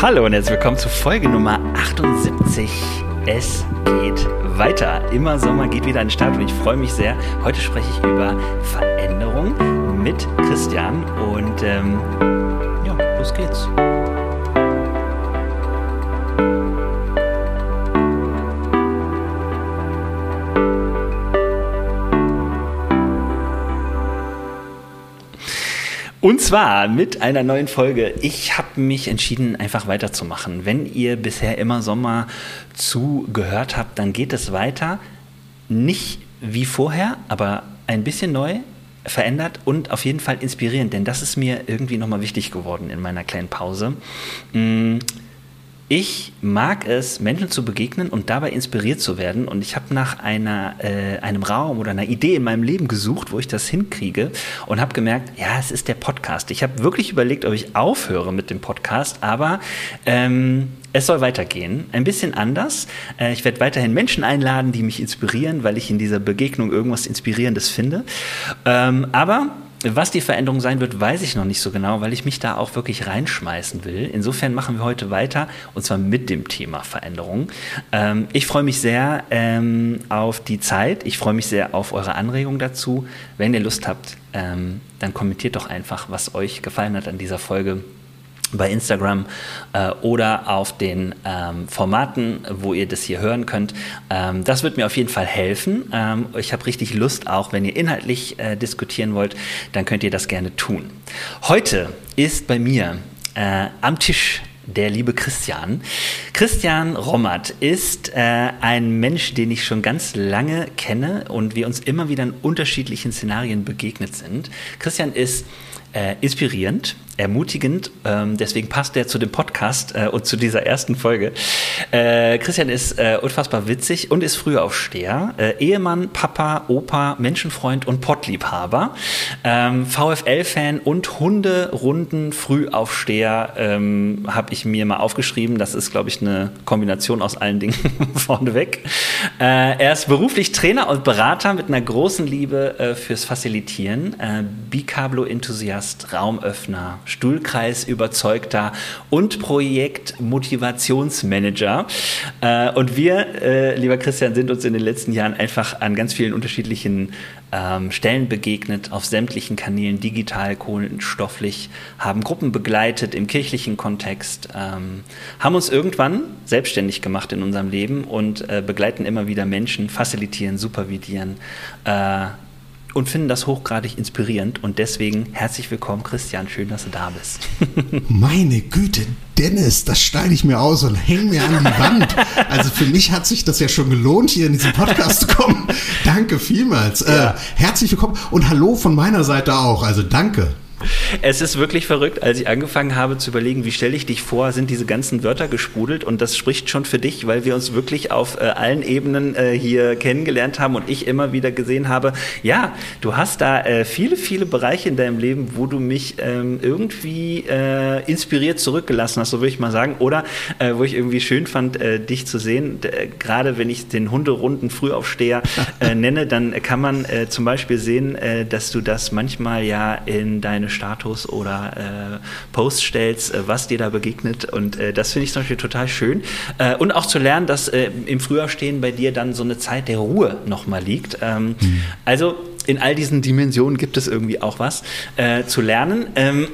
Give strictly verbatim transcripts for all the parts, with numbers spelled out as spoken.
Hallo und herzlich willkommen zu Folge Nummer achtundsiebzig. Es geht weiter. Immer Sommer geht wieder an den Start und ich freue mich sehr. Heute spreche ich über Veränderung mit Christian und ähm, ja, los geht's. Und zwar mit einer neuen Folge. Ich habe mich entschieden, einfach weiterzumachen. Wenn ihr bisher immer Sommer zugehört habt, dann geht es weiter. Nicht wie vorher, aber ein bisschen neu, verändert und auf jeden Fall inspirierend. Denn das ist mir irgendwie nochmal wichtig geworden in meiner kleinen Pause. Ich mag es, Menschen zu begegnen und dabei inspiriert zu werden. Und ich habe nach einer, äh, einem Raum oder einer Idee in meinem Leben gesucht, wo ich das hinkriege und habe gemerkt, ja, es ist der Podcast. Ich habe wirklich überlegt, ob ich aufhöre mit dem Podcast, aber ähm, es soll weitergehen. Ein bisschen anders. Äh, ich werde weiterhin Menschen einladen, die mich inspirieren, weil ich in dieser Begegnung irgendwas Inspirierendes finde. Ähm, aber was die Veränderung sein wird, weiß ich noch nicht so genau, weil ich mich da auch wirklich reinschmeißen will. Insofern machen wir heute weiter, und zwar mit dem Thema Veränderung. Ähm, ich freue mich sehr ähm, auf die Zeit. Ich freue mich sehr auf eure Anregungen dazu. Wenn ihr Lust habt, ähm, dann kommentiert doch einfach, was euch gefallen hat an dieser Folge bei Instagram äh, oder auf den ähm, Formaten, wo ihr das hier hören könnt. Ähm, das wird mir auf jeden Fall helfen. Ähm, ich habe richtig Lust, auch wenn ihr inhaltlich äh, diskutieren wollt, dann könnt ihr das gerne tun. Heute ist bei mir äh, am Tisch der liebe Christian. Christian Rommert ist äh, ein Mensch, den ich schon ganz lange kenne und wir uns immer wieder in unterschiedlichen Szenarien begegnet sind. Christian ist Äh, inspirierend, ermutigend, ähm, deswegen passt er zu dem Podcast äh, und zu dieser ersten Folge. Äh, Christian ist äh, unfassbar witzig und ist Frühaufsteher, äh, Ehemann, Papa, Opa, Menschenfreund und Pottliebhaber, ähm, VfL-Fan und Hunderunden-Frühaufsteher ähm, habe ich mir mal aufgeschrieben. Das ist, glaube ich, eine Kombination aus allen Dingen vorneweg. Äh, er ist beruflich Trainer und Berater mit einer großen Liebe äh, fürs Facilitieren, äh, Bicablo-Enthusiast, Raumöffner, Stuhlkreis-Überzeugter und Projekt-Motivationsmanager. Äh, und wir, äh, lieber Christian, sind uns in den letzten Jahren einfach an ganz vielen unterschiedlichen ähm, Stellen begegnet, auf sämtlichen Kanälen, digital, kohlenstofflich, haben Gruppen begleitet im kirchlichen Kontext, ähm, haben uns irgendwann selbstständig gemacht in unserem Leben und äh, begleiten immer wieder Menschen, facilitieren, supervidieren, äh, und finden das hochgradig inspirierend. Und deswegen herzlich willkommen, Christian. Schön, dass du da bist. Meine Güte, Dennis, das schneide ich mir aus und hänge mir an die Wand. Also für mich hat sich das ja schon gelohnt, hier in diesen Podcast zu kommen. Danke vielmals. Ja. Äh, herzlich willkommen und hallo von meiner Seite auch. Also danke. Es ist wirklich verrückt, als ich angefangen habe zu überlegen, wie stelle ich dich vor, sind diese ganzen Wörter gesprudelt und das spricht schon für dich, weil wir uns wirklich auf äh, allen Ebenen äh, hier kennengelernt haben und ich immer wieder gesehen habe, ja, du hast da äh, viele, viele Bereiche in deinem Leben, wo du mich ähm, irgendwie äh, inspiriert zurückgelassen hast, so würde ich mal sagen, oder äh, wo ich irgendwie schön fand, äh, dich zu sehen. D- gerade wenn ich den Hunderunden Frühaufsteher äh, nenne, dann kann man äh, zum Beispiel sehen, äh, dass du das manchmal ja in deine Status oder äh, Post stellst, äh, was dir da begegnet und äh, das finde ich zum Beispiel total schön äh, und auch zu lernen, dass äh, im Frühaufstehen bei dir dann so eine Zeit der Ruhe nochmal liegt. Ähm, mhm. Also in all diesen Dimensionen gibt es irgendwie auch was äh, zu lernen. Ähm,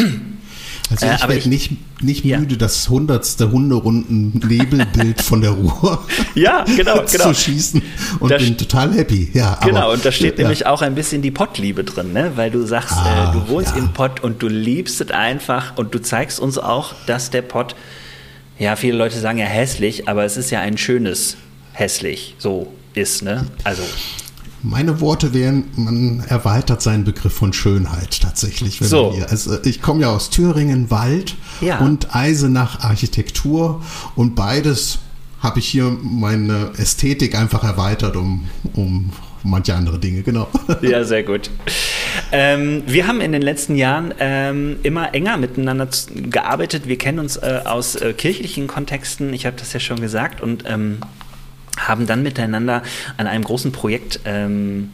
Also ich äh, werde nicht, nicht ja. müde, das hundertste Hunderunden-Nebelbild von der Ruhr ja, genau, genau. zu schießen und da bin total happy. Ja, genau, aber, und da steht ja. nämlich auch ein bisschen die Pottliebe drin, ne? Weil du sagst, ah, äh, du wohnst ja. im Pott und du liebst es einfach und du zeigst uns auch, dass der Pott, ja, viele Leute sagen ja hässlich, aber es ist ja ein schönes hässlich, so ist, ne? Also meine Worte wären, man erweitert seinen Begriff von Schönheit tatsächlich. Wenn so. man hier, also ich komme ja aus Thüringen, Wald ja. und Eisenach Architektur und beides habe ich hier meine Ästhetik einfach erweitert um, um manche andere Dinge, genau. Ja, sehr gut. Ähm, wir haben in den letzten Jahren ähm, immer enger miteinander gearbeitet. Wir kennen uns äh, aus äh, kirchlichen Kontexten, ich habe das ja schon gesagt, und ähm, haben dann miteinander an einem großen Projekt ähm,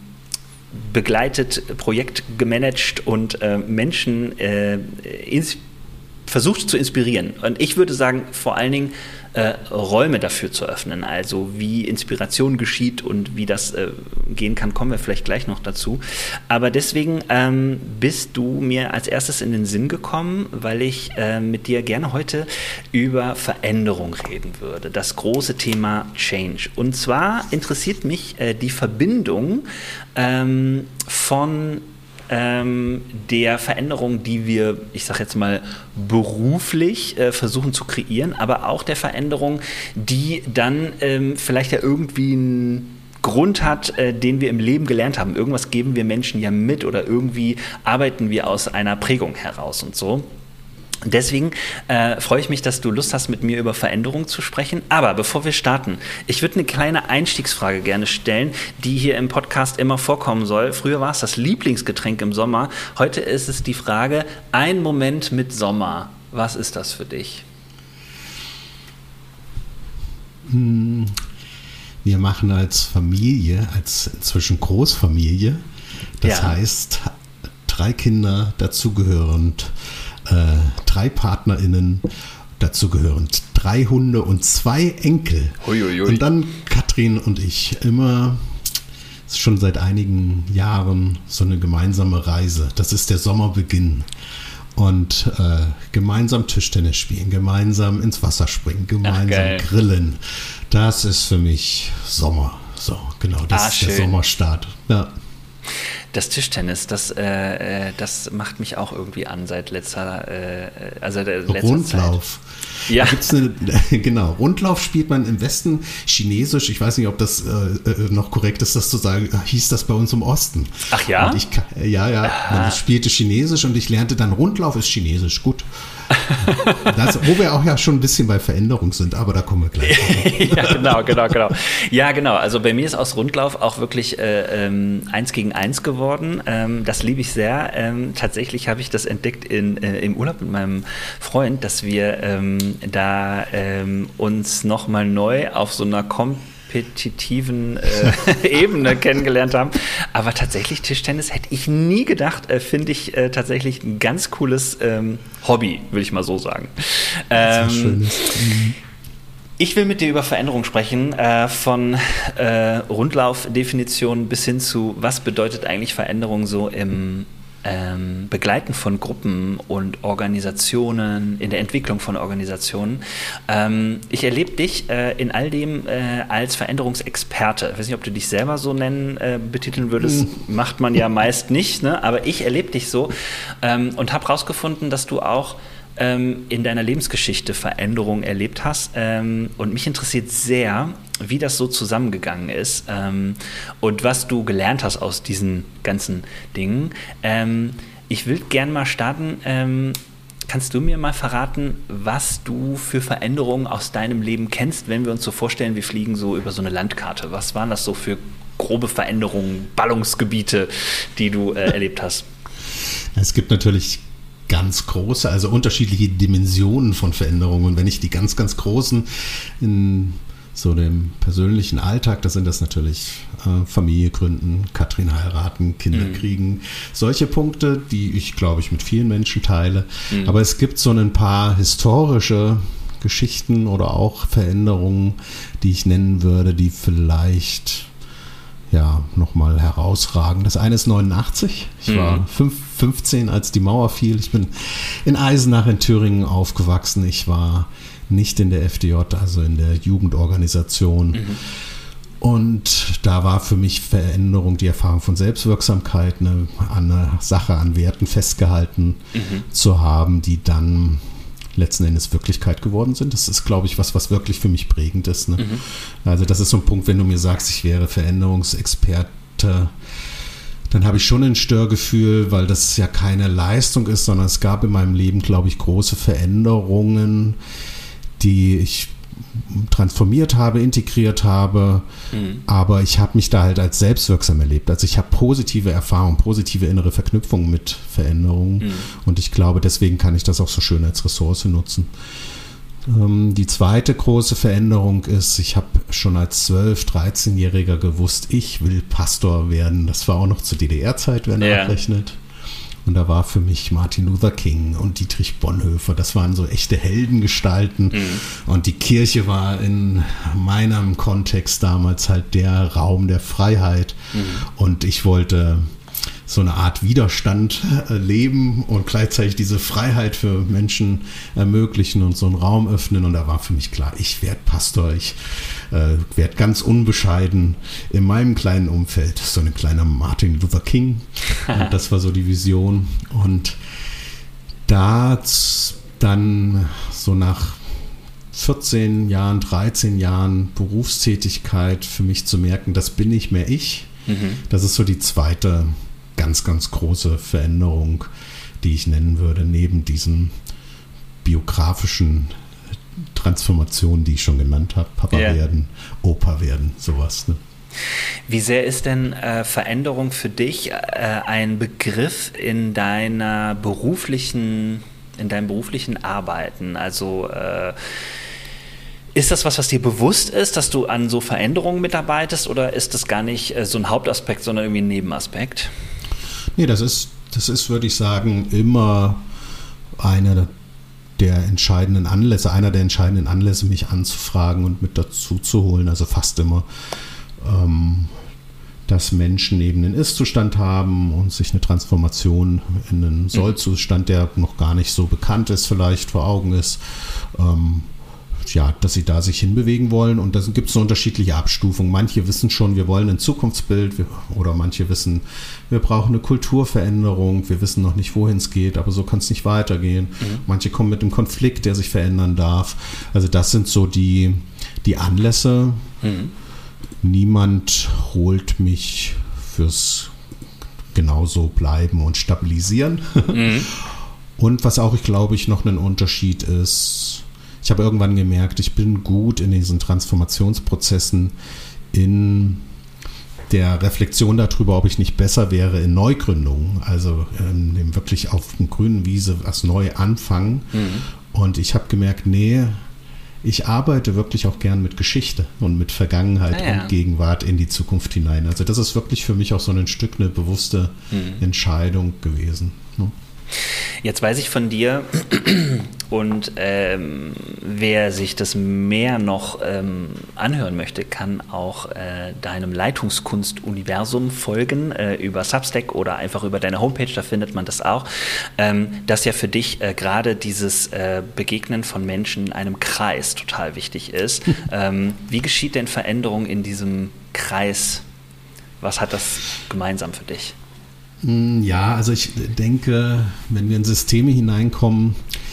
begleitet, Projekt gemanagt und äh, Menschen äh, inspiriert versucht zu inspirieren. Und ich würde sagen, vor allen Dingen äh, Räume dafür zu öffnen. Also wie Inspiration geschieht und wie das äh, gehen kann, kommen wir vielleicht gleich noch dazu. Aber deswegen ähm, bist du mir als erstes in den Sinn gekommen, weil ich äh, mit dir gerne heute über Veränderung reden würde. Das große Thema Change. Und zwar interessiert mich äh, die Verbindung ähm, von Ähm, der Veränderung, die wir, ich sage jetzt mal, beruflich äh, versuchen zu kreieren, aber auch der Veränderung, die dann ähm, vielleicht ja irgendwie einen Grund hat, äh, den wir im Leben gelernt haben. Irgendwas geben wir Menschen ja mit oder irgendwie arbeiten wir aus einer Prägung heraus und so. Deswegen äh, freue ich mich, dass du Lust hast, mit mir über Veränderung zu sprechen. Aber bevor wir starten, ich würde eine kleine Einstiegsfrage gerne stellen, die hier im Podcast immer vorkommen soll. Früher war es das Lieblingsgetränk im Sommer. Heute ist es die Frage, ein Moment mit Sommer. Was ist das für dich? Wir machen als Familie, als inzwischen Großfamilie, das Ja. heißt drei Kinder dazugehörend, Äh, drei PartnerInnen, dazu gehörend drei Hunde und zwei Enkel. Uiuiui. Und dann Katrin und ich immer, ist schon seit einigen Jahren so eine gemeinsame Reise. Das ist der Sommerbeginn. Und äh, gemeinsam Tischtennis spielen, gemeinsam ins Wasser springen, gemeinsam Ach, grillen. Das ist für mich Sommer. So, genau, das Ah, ist der schön. Sommerstart. Ja. Das Tischtennis, das, äh, das macht mich auch irgendwie an seit letzter, äh, also der letzter Rundlauf. Zeit. Ja. Da gibt's eine, genau, Rundlauf spielt man im Westen Chinesisch. Ich weiß nicht, ob das äh, noch korrekt ist, das zu sagen. Hieß das bei uns im Osten. Ach ja? Und ich, ja, ja. Man spielte Chinesisch und ich lernte dann Rundlauf ist Chinesisch. Gut. Das, wo wir auch ja schon ein bisschen bei Veränderung sind, aber da kommen wir gleich. Ja, genau, genau, genau. Ja, genau. Also bei mir ist aus Rundlauf auch wirklich äh, ähm, eins gegen eins geworden. Ähm, das liebe ich sehr. Ähm, tatsächlich habe ich das entdeckt in, äh, im Urlaub mit meinem Freund, dass wir ähm, da ähm, uns nochmal neu auf so einer kompetitiven äh, Ebene kennengelernt haben. Aber tatsächlich Tischtennis hätte ich nie gedacht, äh, finde ich äh, tatsächlich ein ganz cooles ähm, Hobby, will ich mal so sagen. Ähm, Das ist schönes. Mhm. Ich will mit dir über Veränderung sprechen, äh, von äh, Rundlaufdefinition bis hin zu, was bedeutet eigentlich Veränderung so im ähm, Begleiten von Gruppen und Organisationen, in der Entwicklung von Organisationen. Ähm, ich erlebe dich äh, in all dem äh, als Veränderungsexperte. Ich weiß nicht, ob du dich selber so nennen, äh, betiteln würdest. Mhm. Macht man ja meist nicht, ne? Aber ich erlebe dich so ähm, und habe rausgefunden, dass du auch in deiner Lebensgeschichte Veränderungen erlebt hast. Und mich interessiert sehr, wie das so zusammengegangen ist und was du gelernt hast aus diesen ganzen Dingen. Ich will gerne mal starten. Kannst du mir mal verraten, was du für Veränderungen aus deinem Leben kennst, wenn wir uns so vorstellen, wir fliegen so über so eine Landkarte? Was waren das so für grobe Veränderungen, Ballungsgebiete, die du äh, erlebt hast? Es gibt natürlich ganz große, also unterschiedliche Dimensionen von Veränderungen. Und wenn ich die ganz, ganz großen in so dem persönlichen Alltag, da sind das natürlich äh, Familie gründen, Katrin heiraten, Kinder mhm. kriegen, solche Punkte, die ich, glaube ich, mit vielen Menschen teile. Mhm. Aber es gibt so ein paar historische Geschichten oder auch Veränderungen, die ich nennen würde, die vielleicht ja, nochmal herausragen. Das eine ist neunundachtzig. Ich mhm. war fünf, fünfzehn, als die Mauer fiel. Ich bin in Eisenach in Thüringen aufgewachsen. Ich war nicht in der F D J, also in der Jugendorganisation. Mhm. Und da war für mich Veränderung, die Erfahrung von Selbstwirksamkeit, eine, an einer Sache, an Werten festgehalten mhm. zu haben, die dann letzten Endes Wirklichkeit geworden sind. Das ist, glaube ich, was, was wirklich für mich prägend ist. Ne? Mhm. Also das ist so ein Punkt, wenn du mir sagst, ich wäre Veränderungsexperte, dann habe ich schon ein Störgefühl, weil das ja keine Leistung ist, sondern es gab in meinem Leben, glaube ich, große Veränderungen, die ich transformiert habe, integriert habe, mhm. aber ich habe mich da halt als selbstwirksam erlebt. Also ich habe positive Erfahrungen, positive innere Verknüpfungen mit Veränderungen mhm. und ich glaube, deswegen kann ich das auch so schön als Ressource nutzen. Ähm, die zweite große Veränderung ist, ich habe schon als zwölf-, dreizehnjähriger gewusst, ich will Pastor werden. Das war auch noch zur D D R-Zeit, wenn ja. nachrechnet. Und da war für mich Martin Luther King und Dietrich Bonhoeffer, das waren so echte Heldengestalten. Mhm. Und die Kirche war in meinem Kontext damals halt der Raum der Freiheit. Mhm. Und ich wollte so eine Art Widerstand leben und gleichzeitig diese Freiheit für Menschen ermöglichen und so einen Raum öffnen. Und da war für mich klar, ich werde Pastor, ich äh, werde ganz unbescheiden in meinem kleinen Umfeld, so ein kleiner Martin Luther King. Und das war so die Vision. Und da dann so nach vierzehn Jahren, dreizehn Jahren Berufstätigkeit für mich zu merken, das bin nicht mehr ich. Mhm. Das ist so die zweite ganz, ganz große Veränderung, die ich nennen würde, neben diesen biografischen Transformationen, die ich schon genannt habe. Papa yeah. werden, Opa werden, sowas. Ne? Wie sehr ist denn äh, Veränderung für dich äh, ein Begriff in deiner beruflichen, in deinem beruflichen Arbeiten? Also äh, ist das was, was dir bewusst ist, dass du an so Veränderungen mitarbeitest, oder ist das gar nicht äh, so ein Hauptaspekt, sondern irgendwie ein Nebenaspekt? Nee, das ist, das ist, würde ich sagen, immer einer der entscheidenden Anlässe, einer der entscheidenden Anlässe, mich anzufragen und mit dazu zu holen, also fast immer, ähm, dass Menschen eben einen Ist-Zustand haben und sich eine Transformation in einen Soll-Zustand, der noch gar nicht so bekannt ist, vielleicht vor Augen ist, ähm, ja, dass sie da sich hinbewegen wollen, und da gibt es so unterschiedliche Abstufungen. Manche wissen schon, wir wollen ein Zukunftsbild, oder manche wissen, wir brauchen eine Kulturveränderung, wir wissen noch nicht, wohin es geht, aber so kann es nicht weitergehen. Mhm. Manche kommen mit einem Konflikt, der sich verändern darf. Also das sind so die, die Anlässe. Mhm. Niemand holt mich fürs genauso bleiben und stabilisieren. Mhm. Und was auch, ich glaube, ich noch ein Unterschied ist, ich habe irgendwann gemerkt, ich bin gut in diesen Transformationsprozessen, in der Reflexion darüber, ob ich nicht besser wäre in Neugründungen, also ähm, wirklich auf einer grünen Wiese was neu anfangen. Mhm. Und ich habe gemerkt, nee, ich arbeite wirklich auch gern mit Geschichte und mit Vergangenheit ah, ja. und Gegenwart in die Zukunft hinein. Also das ist wirklich für mich auch so ein Stück eine bewusste mhm. Entscheidung gewesen. Ne? Jetzt weiß ich von dir, und ähm, wer sich das mehr noch ähm, anhören möchte, kann auch äh, deinem Leitungskunst-Universum folgen, äh, über Substack oder einfach über deine Homepage, da findet man das auch, ähm, dass ja für dich äh, gerade dieses äh, Begegnen von Menschen in einem Kreis total wichtig ist. ähm, wie geschieht denn Veränderung in diesem Kreis? Was hat das gemeinsam für dich? Ja, also ich denke, wenn wir in Systeme hineinkommen,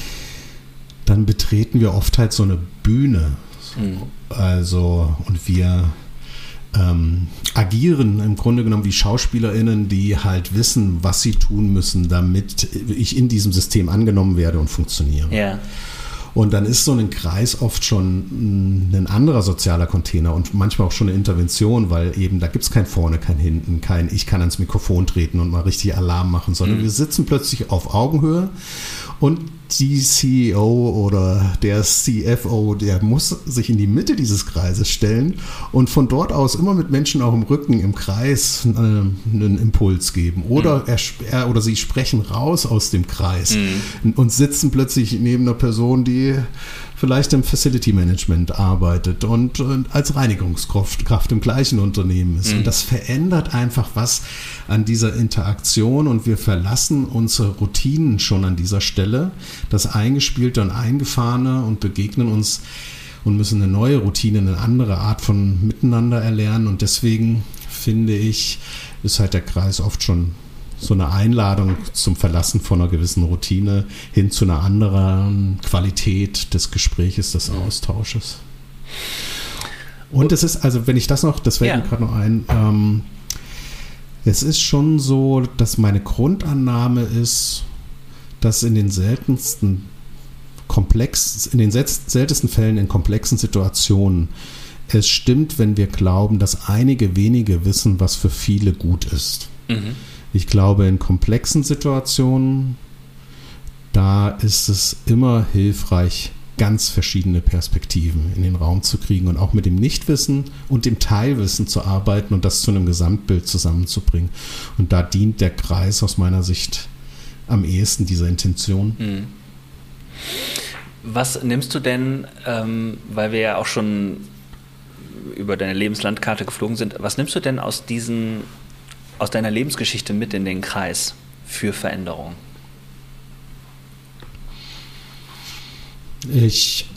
dann betreten wir oft halt so eine Bühne. Mhm. Also, und wir ähm, agieren im Grunde genommen wie SchauspielerInnen, die halt wissen, was sie tun müssen, damit ich in diesem System angenommen werde und funktioniere. Ja. Und dann ist so ein Kreis oft schon ein anderer sozialer Container und manchmal auch schon eine Intervention, weil eben da gibt es kein Vorne, kein Hinten, kein ich kann ans Mikrofon treten und mal richtig Alarm machen, sondern mhm. wir sitzen plötzlich auf Augenhöhe, und die C E O oder der C F O, der muss sich in die Mitte dieses Kreises stellen und von dort aus immer mit Menschen auch im Rücken, im Kreis äh, einen Impuls geben. Oder mhm. er, er oder sie sprechen raus aus dem Kreis mhm. und sitzen plötzlich neben einer Person, die vielleicht im Facility Management arbeitet und, und als Reinigungskraft Kraft im gleichen Unternehmen ist. Mhm. Und das verändert einfach was an dieser Interaktion, und wir verlassen unsere Routinen schon an dieser Stelle, das Eingespielte und Eingefahrene, und begegnen uns und müssen eine neue Routine, eine andere Art von Miteinander erlernen. Und deswegen finde ich, ist halt der Kreis oft schon so eine Einladung zum Verlassen von einer gewissen Routine hin zu einer anderen Qualität des Gespräches, des Austausches. Und es ist, also wenn ich das noch, das fällt ja. mir gerade noch ein, ähm, es ist schon so, dass meine Grundannahme ist, dass in den seltensten komplex, in den seltensten Fällen in komplexen Situationen es stimmt, wenn wir glauben, dass einige wenige wissen, was für viele gut ist. Mhm. Ich glaube, in komplexen Situationen, da ist es immer hilfreich, ganz verschiedene Perspektiven in den Raum zu kriegen und auch mit dem Nichtwissen und dem Teilwissen zu arbeiten und das zu einem Gesamtbild zusammenzubringen. Und da dient der Kreis aus meiner Sicht am ehesten, diese Intention. Mhm. Was nimmst du denn, ähm, weil wir ja auch schon über deine Lebenslandkarte geflogen sind, was nimmst du denn aus diesen, aus deiner Lebensgeschichte mit in den Kreis für Veränderung? Ich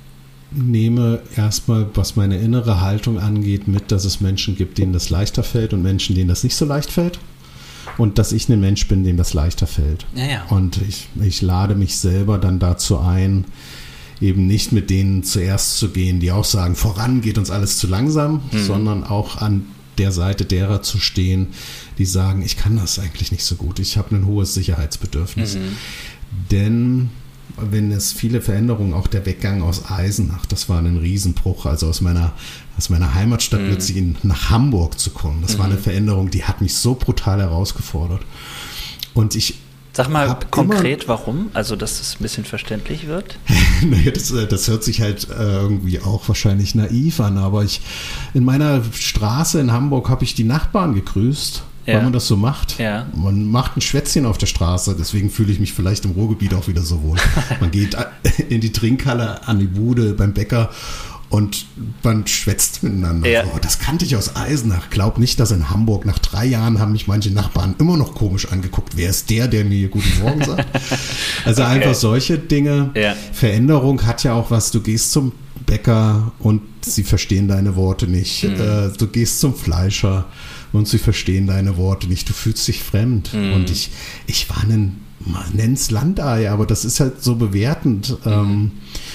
nehme erstmal, was meine innere Haltung angeht, mit, dass es Menschen gibt, denen das leichter fällt und Menschen, denen das nicht so leicht fällt. Und dass ich ein Mensch bin, dem das leichter fällt. Ja, ja. Und ich, ich lade mich selber dann dazu ein, eben nicht mit denen zuerst zu gehen, die auch sagen, voran geht uns alles zu langsam, mhm. sondern auch an der Seite derer zu stehen, die sagen, ich kann das eigentlich nicht so gut, ich habe ein hohes Sicherheitsbedürfnis. Mhm. Denn wenn es viele Veränderungen, auch der Weggang aus Eisenach, das war ein Riesenbruch, also aus meiner, aus meiner Heimatstadt mhm. plötzlich nach Hamburg zu kommen, das mhm. war eine Veränderung, die hat mich so brutal herausgefordert. Und ich Sag mal konkret, warum? Also, dass es ein bisschen verständlich wird? Naja, das, das hört sich halt irgendwie auch wahrscheinlich naiv an, aber ich in meiner Straße in Hamburg habe ich die Nachbarn gegrüßt, ja. weil man das so macht. Ja. Man macht ein Schwätzchen auf der Straße, deswegen fühle ich mich vielleicht im Ruhrgebiet auch wieder so wohl. Man geht in die Trinkhalle, an die Bude, beim Bäcker und man schwätzt miteinander. Ja. Oh, das kannte ich aus Eisenach. Glaub nicht, dass in Hamburg nach drei Jahren haben mich manche Nachbarn immer noch komisch angeguckt. Wer ist der, der mir hier guten Morgen sagt? Also okay. einfach solche Dinge. Ja. Veränderung hat ja auch was. Du gehst zum Bäcker und sie verstehen deine Worte nicht. Mhm. Äh, du gehst zum Fleischer und sie verstehen deine Worte nicht. Du fühlst dich fremd. Mhm. Und ich, ich war ein, man nennt's Landei, aber das ist halt so bewertend. Mhm. Ähm,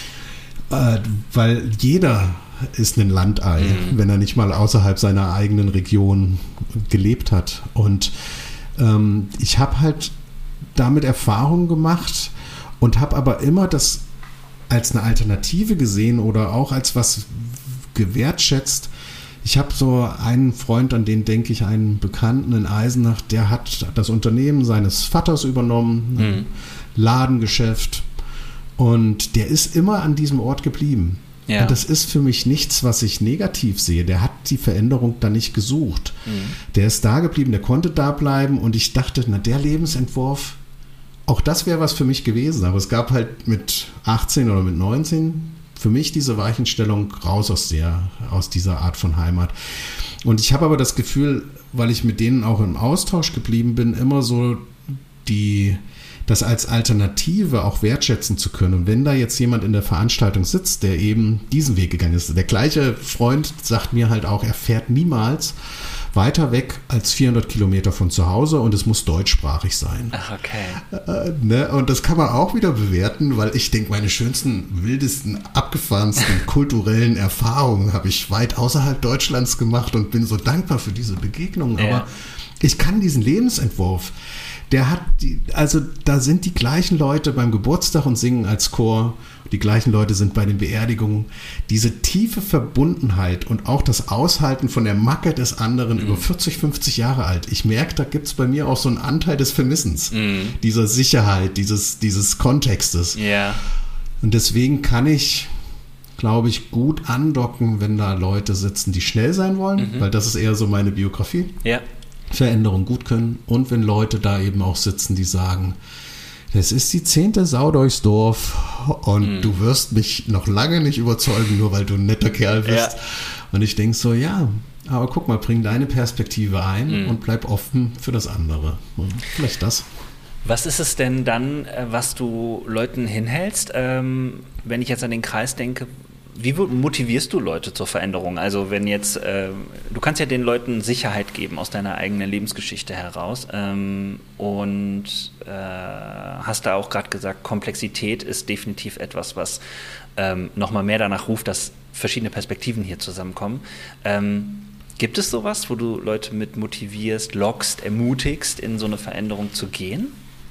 Äh, weil jeder ist ein Landei, mhm. wenn er nicht mal außerhalb seiner eigenen Region gelebt hat. Und ähm, ich habe halt damit Erfahrungen gemacht und habe aber immer das als eine Alternative gesehen oder auch als was gewertschätzt. Ich habe so einen Freund, an den denke ich, einen Bekannten in Eisenach, der hat das Unternehmen seines Vaters übernommen, ein mhm. Ladengeschäft. Und der ist immer an diesem Ort geblieben. Ja. Und das ist für mich nichts, was ich negativ sehe. Der hat die Veränderung da nicht gesucht. Mhm. Der ist da geblieben, der konnte da bleiben. Und ich dachte, na, der Lebensentwurf, auch das wäre was für mich gewesen. Aber es gab halt mit achtzehn oder mit neunzehn für mich diese Weichenstellung raus aus, der, aus dieser Art von Heimat. Und ich habe aber das Gefühl, weil ich mit denen auch im Austausch geblieben bin, immer so die... das als Alternative auch wertschätzen zu können. Und wenn da jetzt jemand in der Veranstaltung sitzt, der eben diesen Weg gegangen ist, der gleiche Freund sagt mir halt auch, er fährt niemals weiter weg als vierhundert Kilometer von zu Hause und es muss deutschsprachig sein. Ach, okay. Äh, ne? Und das kann man auch wieder bewerten, weil ich denke, meine schönsten, wildesten, abgefahrensten kulturellen Erfahrungen habe ich weit außerhalb Deutschlands gemacht und bin so dankbar für diese Begegnungen. Aber ja. ich kann diesen Lebensentwurf, der hat, die, also da sind die gleichen Leute beim Geburtstag und singen als Chor, die gleichen Leute sind bei den Beerdigungen. Diese tiefe Verbundenheit und auch das Aushalten von der Macke des anderen mhm. über vierzig, fünfzig Jahre alt. Ich merke, da gibt es bei mir auch so einen Anteil des Vermissens, mhm. dieser Sicherheit, dieses, dieses Kontextes. Yeah. Und deswegen kann ich, glaube ich, gut andocken, wenn da Leute sitzen, die schnell sein wollen, mhm. weil das ist eher so meine Biografie. Ja. Yeah. Veränderung gut können und wenn Leute da eben auch sitzen, die sagen, das ist die zehnte Sau durchs Dorf und mm. du wirst mich noch lange nicht überzeugen, nur weil du ein netter Kerl bist. Ja. Und ich denke so, ja, aber guck mal, bring deine Perspektive ein mm. und bleib offen für das andere. Vielleicht das. Was ist es denn dann, was du Leuten hinhältst, ähm, wenn ich jetzt an den Kreis denke? Wie motivierst du Leute zur Veränderung? Also wenn jetzt, äh, du kannst ja den Leuten Sicherheit geben aus deiner eigenen Lebensgeschichte heraus ähm, und äh, hast da auch gerade gesagt, Komplexität ist definitiv etwas, was ähm, nochmal mehr danach ruft, dass verschiedene Perspektiven hier zusammenkommen. Ähm, gibt es sowas, wo du Leute mit motivierst, lockst, ermutigst, in so eine Veränderung zu gehen?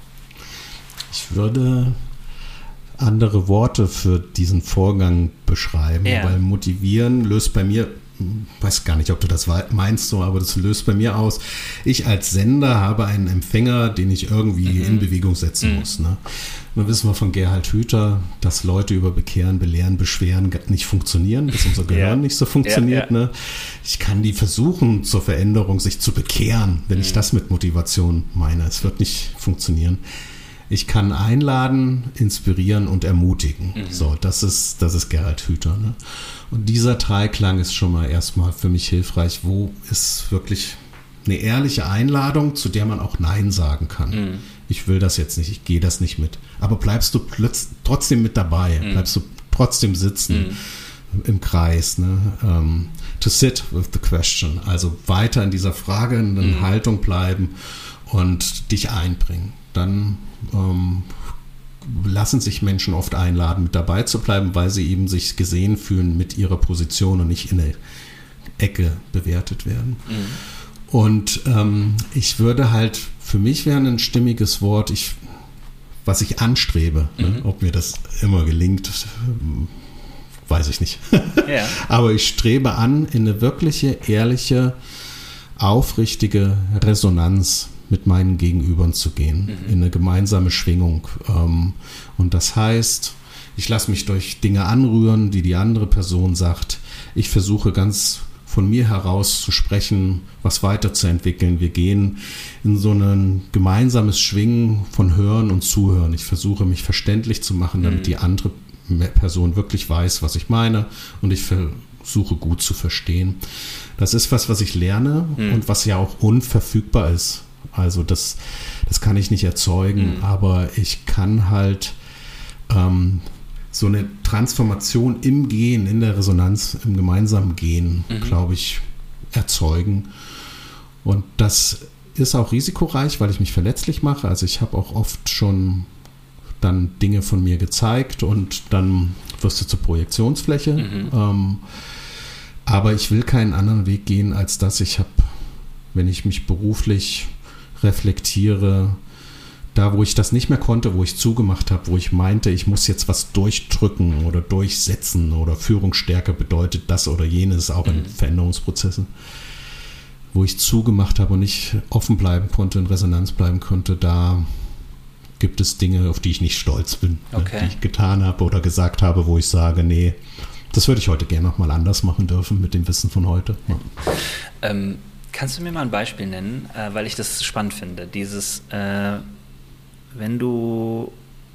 Ich würde andere Worte für diesen Vorgang beschreiben, ja. weil motivieren löst bei mir, weiß gar nicht, ob du das meinst so, aber das löst bei mir aus, ich als Sender habe einen Empfänger, den ich irgendwie mhm. in Bewegung setzen mhm. muss. Ne? Nun wissen wir von Gerhard Hüther, dass Leute über Bekehren, Belehren, Beschweren nicht funktionieren, dass unser Gehirn ja. nicht so funktioniert. Ja, ja. Ne? Ich kann die versuchen zur Veränderung, sich zu bekehren, wenn mhm. ich das mit Motivation meine. Es wird nicht funktionieren. ich kann einladen, inspirieren und ermutigen. Mhm. So, das ist, das ist Gerald Hüther. Ne? Und dieser Dreiklang ist schon mal erstmal für mich hilfreich. Wo ist wirklich eine ehrliche Einladung, zu der man auch Nein sagen kann? Mhm. Ich will das jetzt nicht, ich gehe das nicht mit. Aber bleibst du plötz- trotzdem mit dabei? Mhm. Bleibst du trotzdem sitzen mhm. im Kreis? Ne? Um, to sit with the question. Also weiter in dieser fragenden mhm. Haltung bleiben und dich einbringen. Dann ähm, lassen sich Menschen oft einladen, mit dabei zu bleiben, weil sie eben sich gesehen fühlen mit ihrer Position und nicht in eine Ecke bewertet werden. Mhm. Und ähm, ich würde halt, für mich wäre ein stimmiges Wort, ich, was ich anstrebe, mhm. ne? Ob mir das immer gelingt, weiß ich nicht. Ja. Aber ich strebe an, in eine wirkliche, ehrliche, aufrichtige Resonanz mit meinen Gegenübern zu gehen, mhm. in eine gemeinsame Schwingung. Und das heißt, ich lasse mich durch Dinge anrühren, die die andere Person sagt. Ich versuche ganz von mir heraus zu sprechen, was weiterzuentwickeln. Wir gehen in so ein gemeinsames Schwingen von Hören und Zuhören. Ich versuche, mich verständlich zu machen, damit mhm. die andere Person wirklich weiß, was ich meine, und ich versuche gut zu verstehen. Das ist was, was ich lerne mhm. und was ja auch unverfügbar ist. Also das, das kann ich nicht erzeugen, mhm. aber ich kann halt ähm, so eine Transformation im Gehen, in der Resonanz, im gemeinsamen Gehen, mhm. glaube ich, erzeugen. Und das ist auch risikoreich, weil ich mich verletzlich mache. Also ich habe auch oft schon dann Dinge von mir gezeigt und dann wirst du zur Projektionsfläche. Mhm. Ähm, aber ich will keinen anderen Weg gehen, als dass ich habe, wenn ich mich beruflich reflektiere, da wo ich das nicht mehr konnte, wo ich zugemacht habe, wo ich meinte, ich muss jetzt was durchdrücken oder durchsetzen oder Führungsstärke bedeutet das oder jenes, auch in mhm. Veränderungsprozessen, wo ich zugemacht habe und nicht offen bleiben konnte, in Resonanz bleiben konnte, da gibt es Dinge, auf die ich nicht stolz bin, okay. die ich getan habe oder gesagt habe, wo ich sage, nee, das würde ich heute gerne nochmal anders machen dürfen mit dem Wissen von heute. Ja. Ähm, kannst du mir mal ein Beispiel nennen, äh, weil ich das spannend finde, dieses, äh, wenn du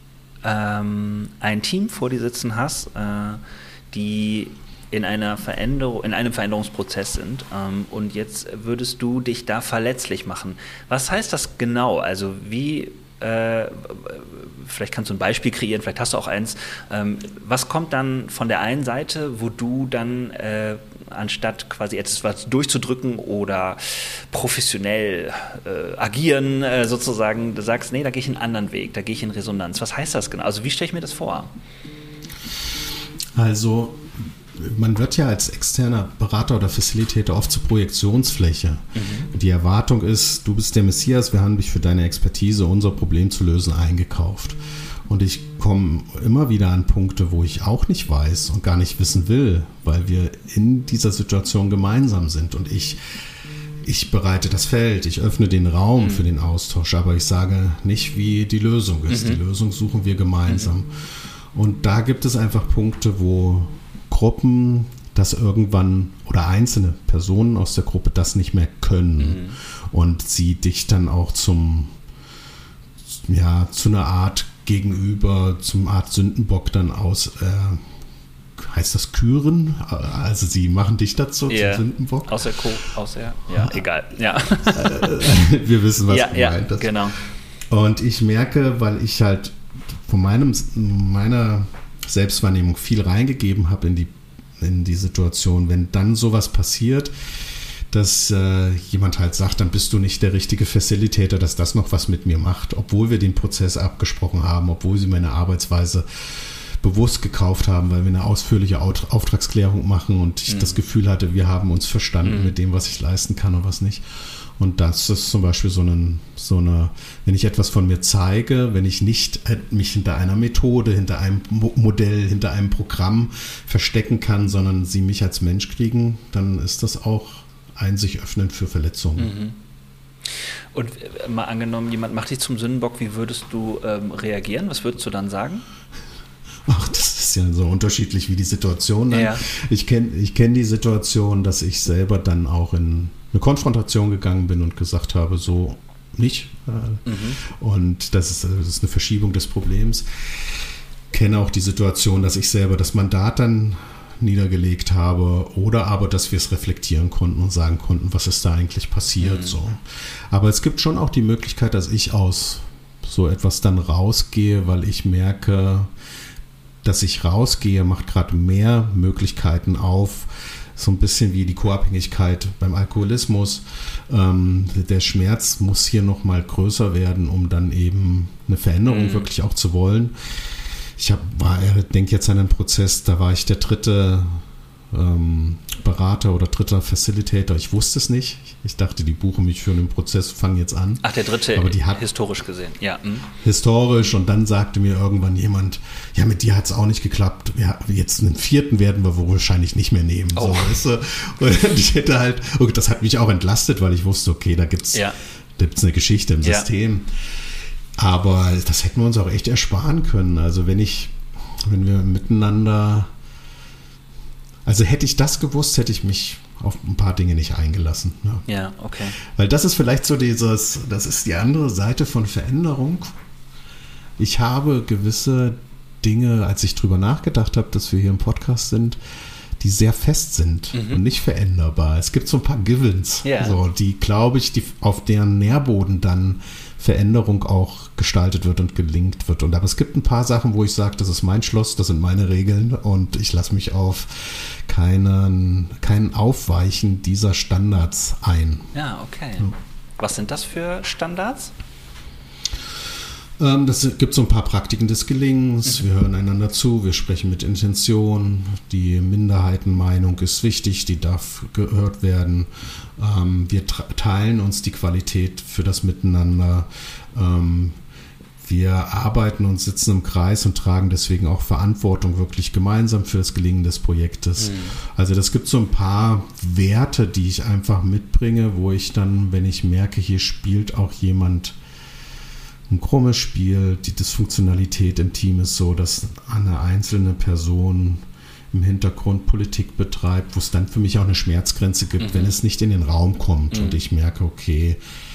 ähm, ein Team vor dir sitzen hast, äh, die in einer Veränderung, in einem Veränderungsprozess sind ähm, und jetzt würdest du dich da verletzlich machen. Was heißt das genau? Also wie Äh, vielleicht kannst du ein Beispiel kreieren, vielleicht hast du auch eins. Ähm, was kommt dann von der einen Seite, wo du dann äh, anstatt quasi etwas durchzudrücken oder professionell äh, agieren äh, sozusagen, du sagst, nee, da gehe ich einen anderen Weg, da gehe ich in Resonanz. Was heißt das genau? Also wie stelle ich mir das vor? Also man wird ja als externer Berater oder Facilitator oft zur Projektionsfläche. Mhm. Die Erwartung ist, du bist der Messias, wir haben dich für deine Expertise, unser Problem zu lösen, eingekauft. Und ich komme immer wieder an Punkte, wo ich auch nicht weiß und gar nicht wissen will, weil wir in dieser Situation gemeinsam sind. Und ich, ich bereite das Feld, ich öffne den Raum mhm. für den Austausch, aber ich sage nicht, wie die Lösung ist. Mhm. Die Lösung suchen wir gemeinsam. Mhm. Und da gibt es einfach Punkte, wo Gruppen das irgendwann oder einzelne Personen aus der Gruppe das nicht mehr können mhm. und sie dich dann auch zum ja zu einer Art Gegenüber, zum Art Sündenbock dann aus äh, heißt das küren? Also sie machen dich dazu yeah. zum Sündenbock? Aus der Co, aus der, ja, ah. egal. Ja. Wir wissen, was ja, du ja, meintest. Genau. Und ich merke, weil ich halt von meinem meiner Selbstwahrnehmung viel reingegeben habe in die, in die Situation, wenn dann sowas passiert, dass äh, jemand halt sagt, dann bist du nicht der richtige Facilitator, dass das noch was mit mir macht, obwohl wir den Prozess abgesprochen haben, obwohl sie meine Arbeitsweise bewusst gekauft haben, weil wir eine ausführliche Auftragsklärung machen und ich mhm. das Gefühl hatte, wir haben uns verstanden mhm. mit dem, was ich leisten kann und was nicht. Und das ist zum Beispiel so eine, so eine, wenn ich etwas von mir zeige, wenn ich nicht mich hinter einer Methode, hinter einem Modell, hinter einem Programm verstecken kann, sondern sie mich als Mensch kriegen, dann ist das auch ein sich öffnen für Verletzungen. Mhm. Und mal angenommen, jemand macht dich zum Sündenbock, wie würdest du ähm, reagieren? Was würdest du dann sagen? Ach, das ist ja so unterschiedlich wie die Situation. Dann. Ja. Ich kenne ich kenn die Situation, dass ich selber dann auch in eine Konfrontation gegangen bin und gesagt habe, so, nicht. Mhm. Und das ist, das ist eine Verschiebung des Problems. Ich kenne auch die Situation, dass ich selber das Mandat dann niedergelegt habe oder aber, dass wir es reflektieren konnten und sagen konnten, was ist da eigentlich passiert. Mhm. So. Aber es gibt schon auch die Möglichkeit, dass ich aus so etwas dann rausgehe, weil ich merke, dass ich rausgehe, macht gerade mehr Möglichkeiten auf, so ein bisschen wie die Co-Abhängigkeit beim Alkoholismus. Ähm, der Schmerz muss hier nochmal größer werden, um dann eben eine Veränderung mhm. wirklich auch zu wollen. Ich denke jetzt an einen Prozess, da war ich der dritte ähm, Berater oder dritter Facilitator. Ich wusste es nicht. Ich dachte, die buchen mich für einen Prozess, fangen jetzt an. Ach, der dritte, aber die hat, historisch gesehen, ja. Hm. Historisch, und dann sagte mir irgendwann jemand, ja, mit dir hat es auch nicht geklappt. Ja, jetzt einen vierten werden wir wohl wahrscheinlich nicht mehr nehmen. Oh. So, weißt du? Und ich hätte halt, okay, das hat mich auch entlastet, weil ich wusste, okay, da gibt es ja. eine Geschichte im ja. System. Aber das hätten wir uns auch echt ersparen können. Also wenn ich, wenn wir miteinander, also hätte ich das gewusst, hätte ich mich auf ein paar Dinge nicht eingelassen. Ja, ja okay. Weil das ist vielleicht so dieses, das ist die andere Seite von Veränderung. Ich habe gewisse Dinge, als ich drüber nachgedacht habe, dass wir hier im Podcast sind, die sehr fest sind mhm. und nicht veränderbar. Es gibt so ein paar Givens, yeah. so, die, glaube ich, die, auf deren Nährboden dann Veränderung auch gestaltet wird und gelingt wird. Und aber es gibt ein paar Sachen, wo ich sage, das ist mein Schloss, das sind meine Regeln und ich lasse mich auf keinen, kein Aufweichen dieser Standards ein. Ja, okay. Ja. Was sind das für Standards? Das gibt so ein paar Praktiken des Gelingens. Wir hören einander zu, wir sprechen mit Intention. Die Minderheitenmeinung ist wichtig, die darf gehört werden. Wir teilen uns die Qualität für das Miteinander. Wir arbeiten und sitzen im Kreis und tragen deswegen auch Verantwortung wirklich gemeinsam für das Gelingen des Projektes. Mhm. Also das gibt so ein paar Werte, die ich einfach mitbringe, wo ich dann, wenn ich merke, hier spielt auch jemand ein krummes Spiel, die Dysfunktionalität im Team ist so, dass eine einzelne Person im Hintergrund Politik betreibt, wo es dann für mich auch eine Schmerzgrenze gibt, mhm. wenn es nicht in den Raum kommt mhm. und ich merke, okay,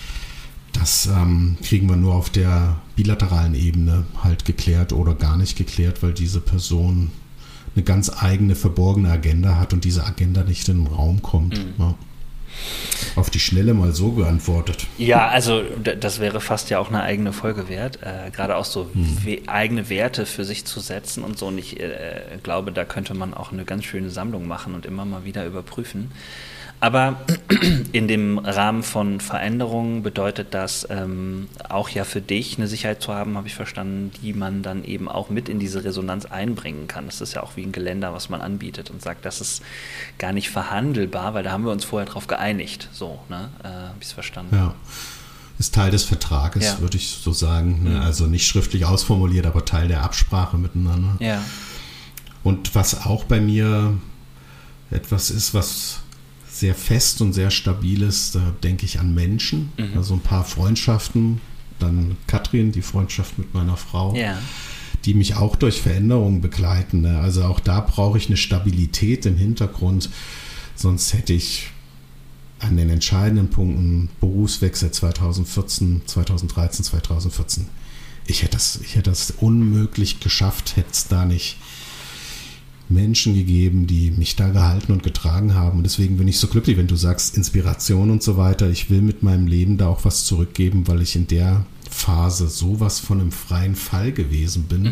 das ähm, kriegen wir nur auf der bilateralen Ebene halt geklärt oder gar nicht geklärt, weil diese Person eine ganz eigene, verborgene Agenda hat und diese Agenda nicht in den Raum kommt. Mhm. Ja. Auf die Schnelle mal so geantwortet. Ja, also das wäre fast ja auch eine eigene Folge wert, äh, gerade auch so hm. we- eigene Werte für sich zu setzen und so. Und ich äh, glaube, da könnte man auch eine ganz schöne Sammlung machen und immer mal wieder überprüfen. Aber in dem Rahmen von Veränderungen bedeutet das ähm, auch ja für dich eine Sicherheit zu haben, habe ich verstanden, die man dann eben auch mit in diese Resonanz einbringen kann. Das ist ja auch wie ein Geländer, was man anbietet und sagt, das ist gar nicht verhandelbar, weil da haben wir uns vorher drauf geeinigt. So, ne? Äh, habe ich es verstanden. Ja. Ist Teil des Vertrages, ja. würde ich so sagen. Ne? Ja. Also nicht schriftlich ausformuliert, aber Teil der Absprache miteinander. Ja. Und was auch bei mir etwas ist, was sehr fest und sehr stabil ist, da denke ich an Menschen, mhm. also ein paar Freundschaften, dann Katrin, die Freundschaft mit meiner Frau, ja. die mich auch durch Veränderungen begleiten. Also auch da brauche ich eine Stabilität im Hintergrund, sonst hätte ich an den entscheidenden Punkten Berufswechsel zweitausendvierzehn, zweitausenddreizehn, zweitausendvierzehn, ich hätte das, ich hätte das unmöglich geschafft, hätte es da nicht Menschen gegeben, die mich da gehalten und getragen haben. Und deswegen bin ich so glücklich, wenn du sagst, Inspiration und so weiter. Ich will mit meinem Leben da auch was zurückgeben, weil ich in der Phase sowas von einem freien Fall gewesen bin. Mhm.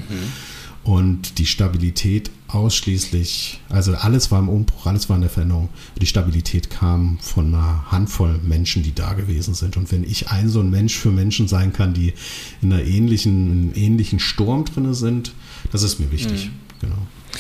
Und die Stabilität ausschließlich, also alles war im Umbruch, alles war in der Veränderung. Die Stabilität kam von einer Handvoll Menschen, die da gewesen sind. Und wenn ich ein so ein Mensch für Menschen sein kann, die in einer ähnlichen, in einem ähnlichen Sturm drin sind, das ist mir wichtig. Mhm. Genau.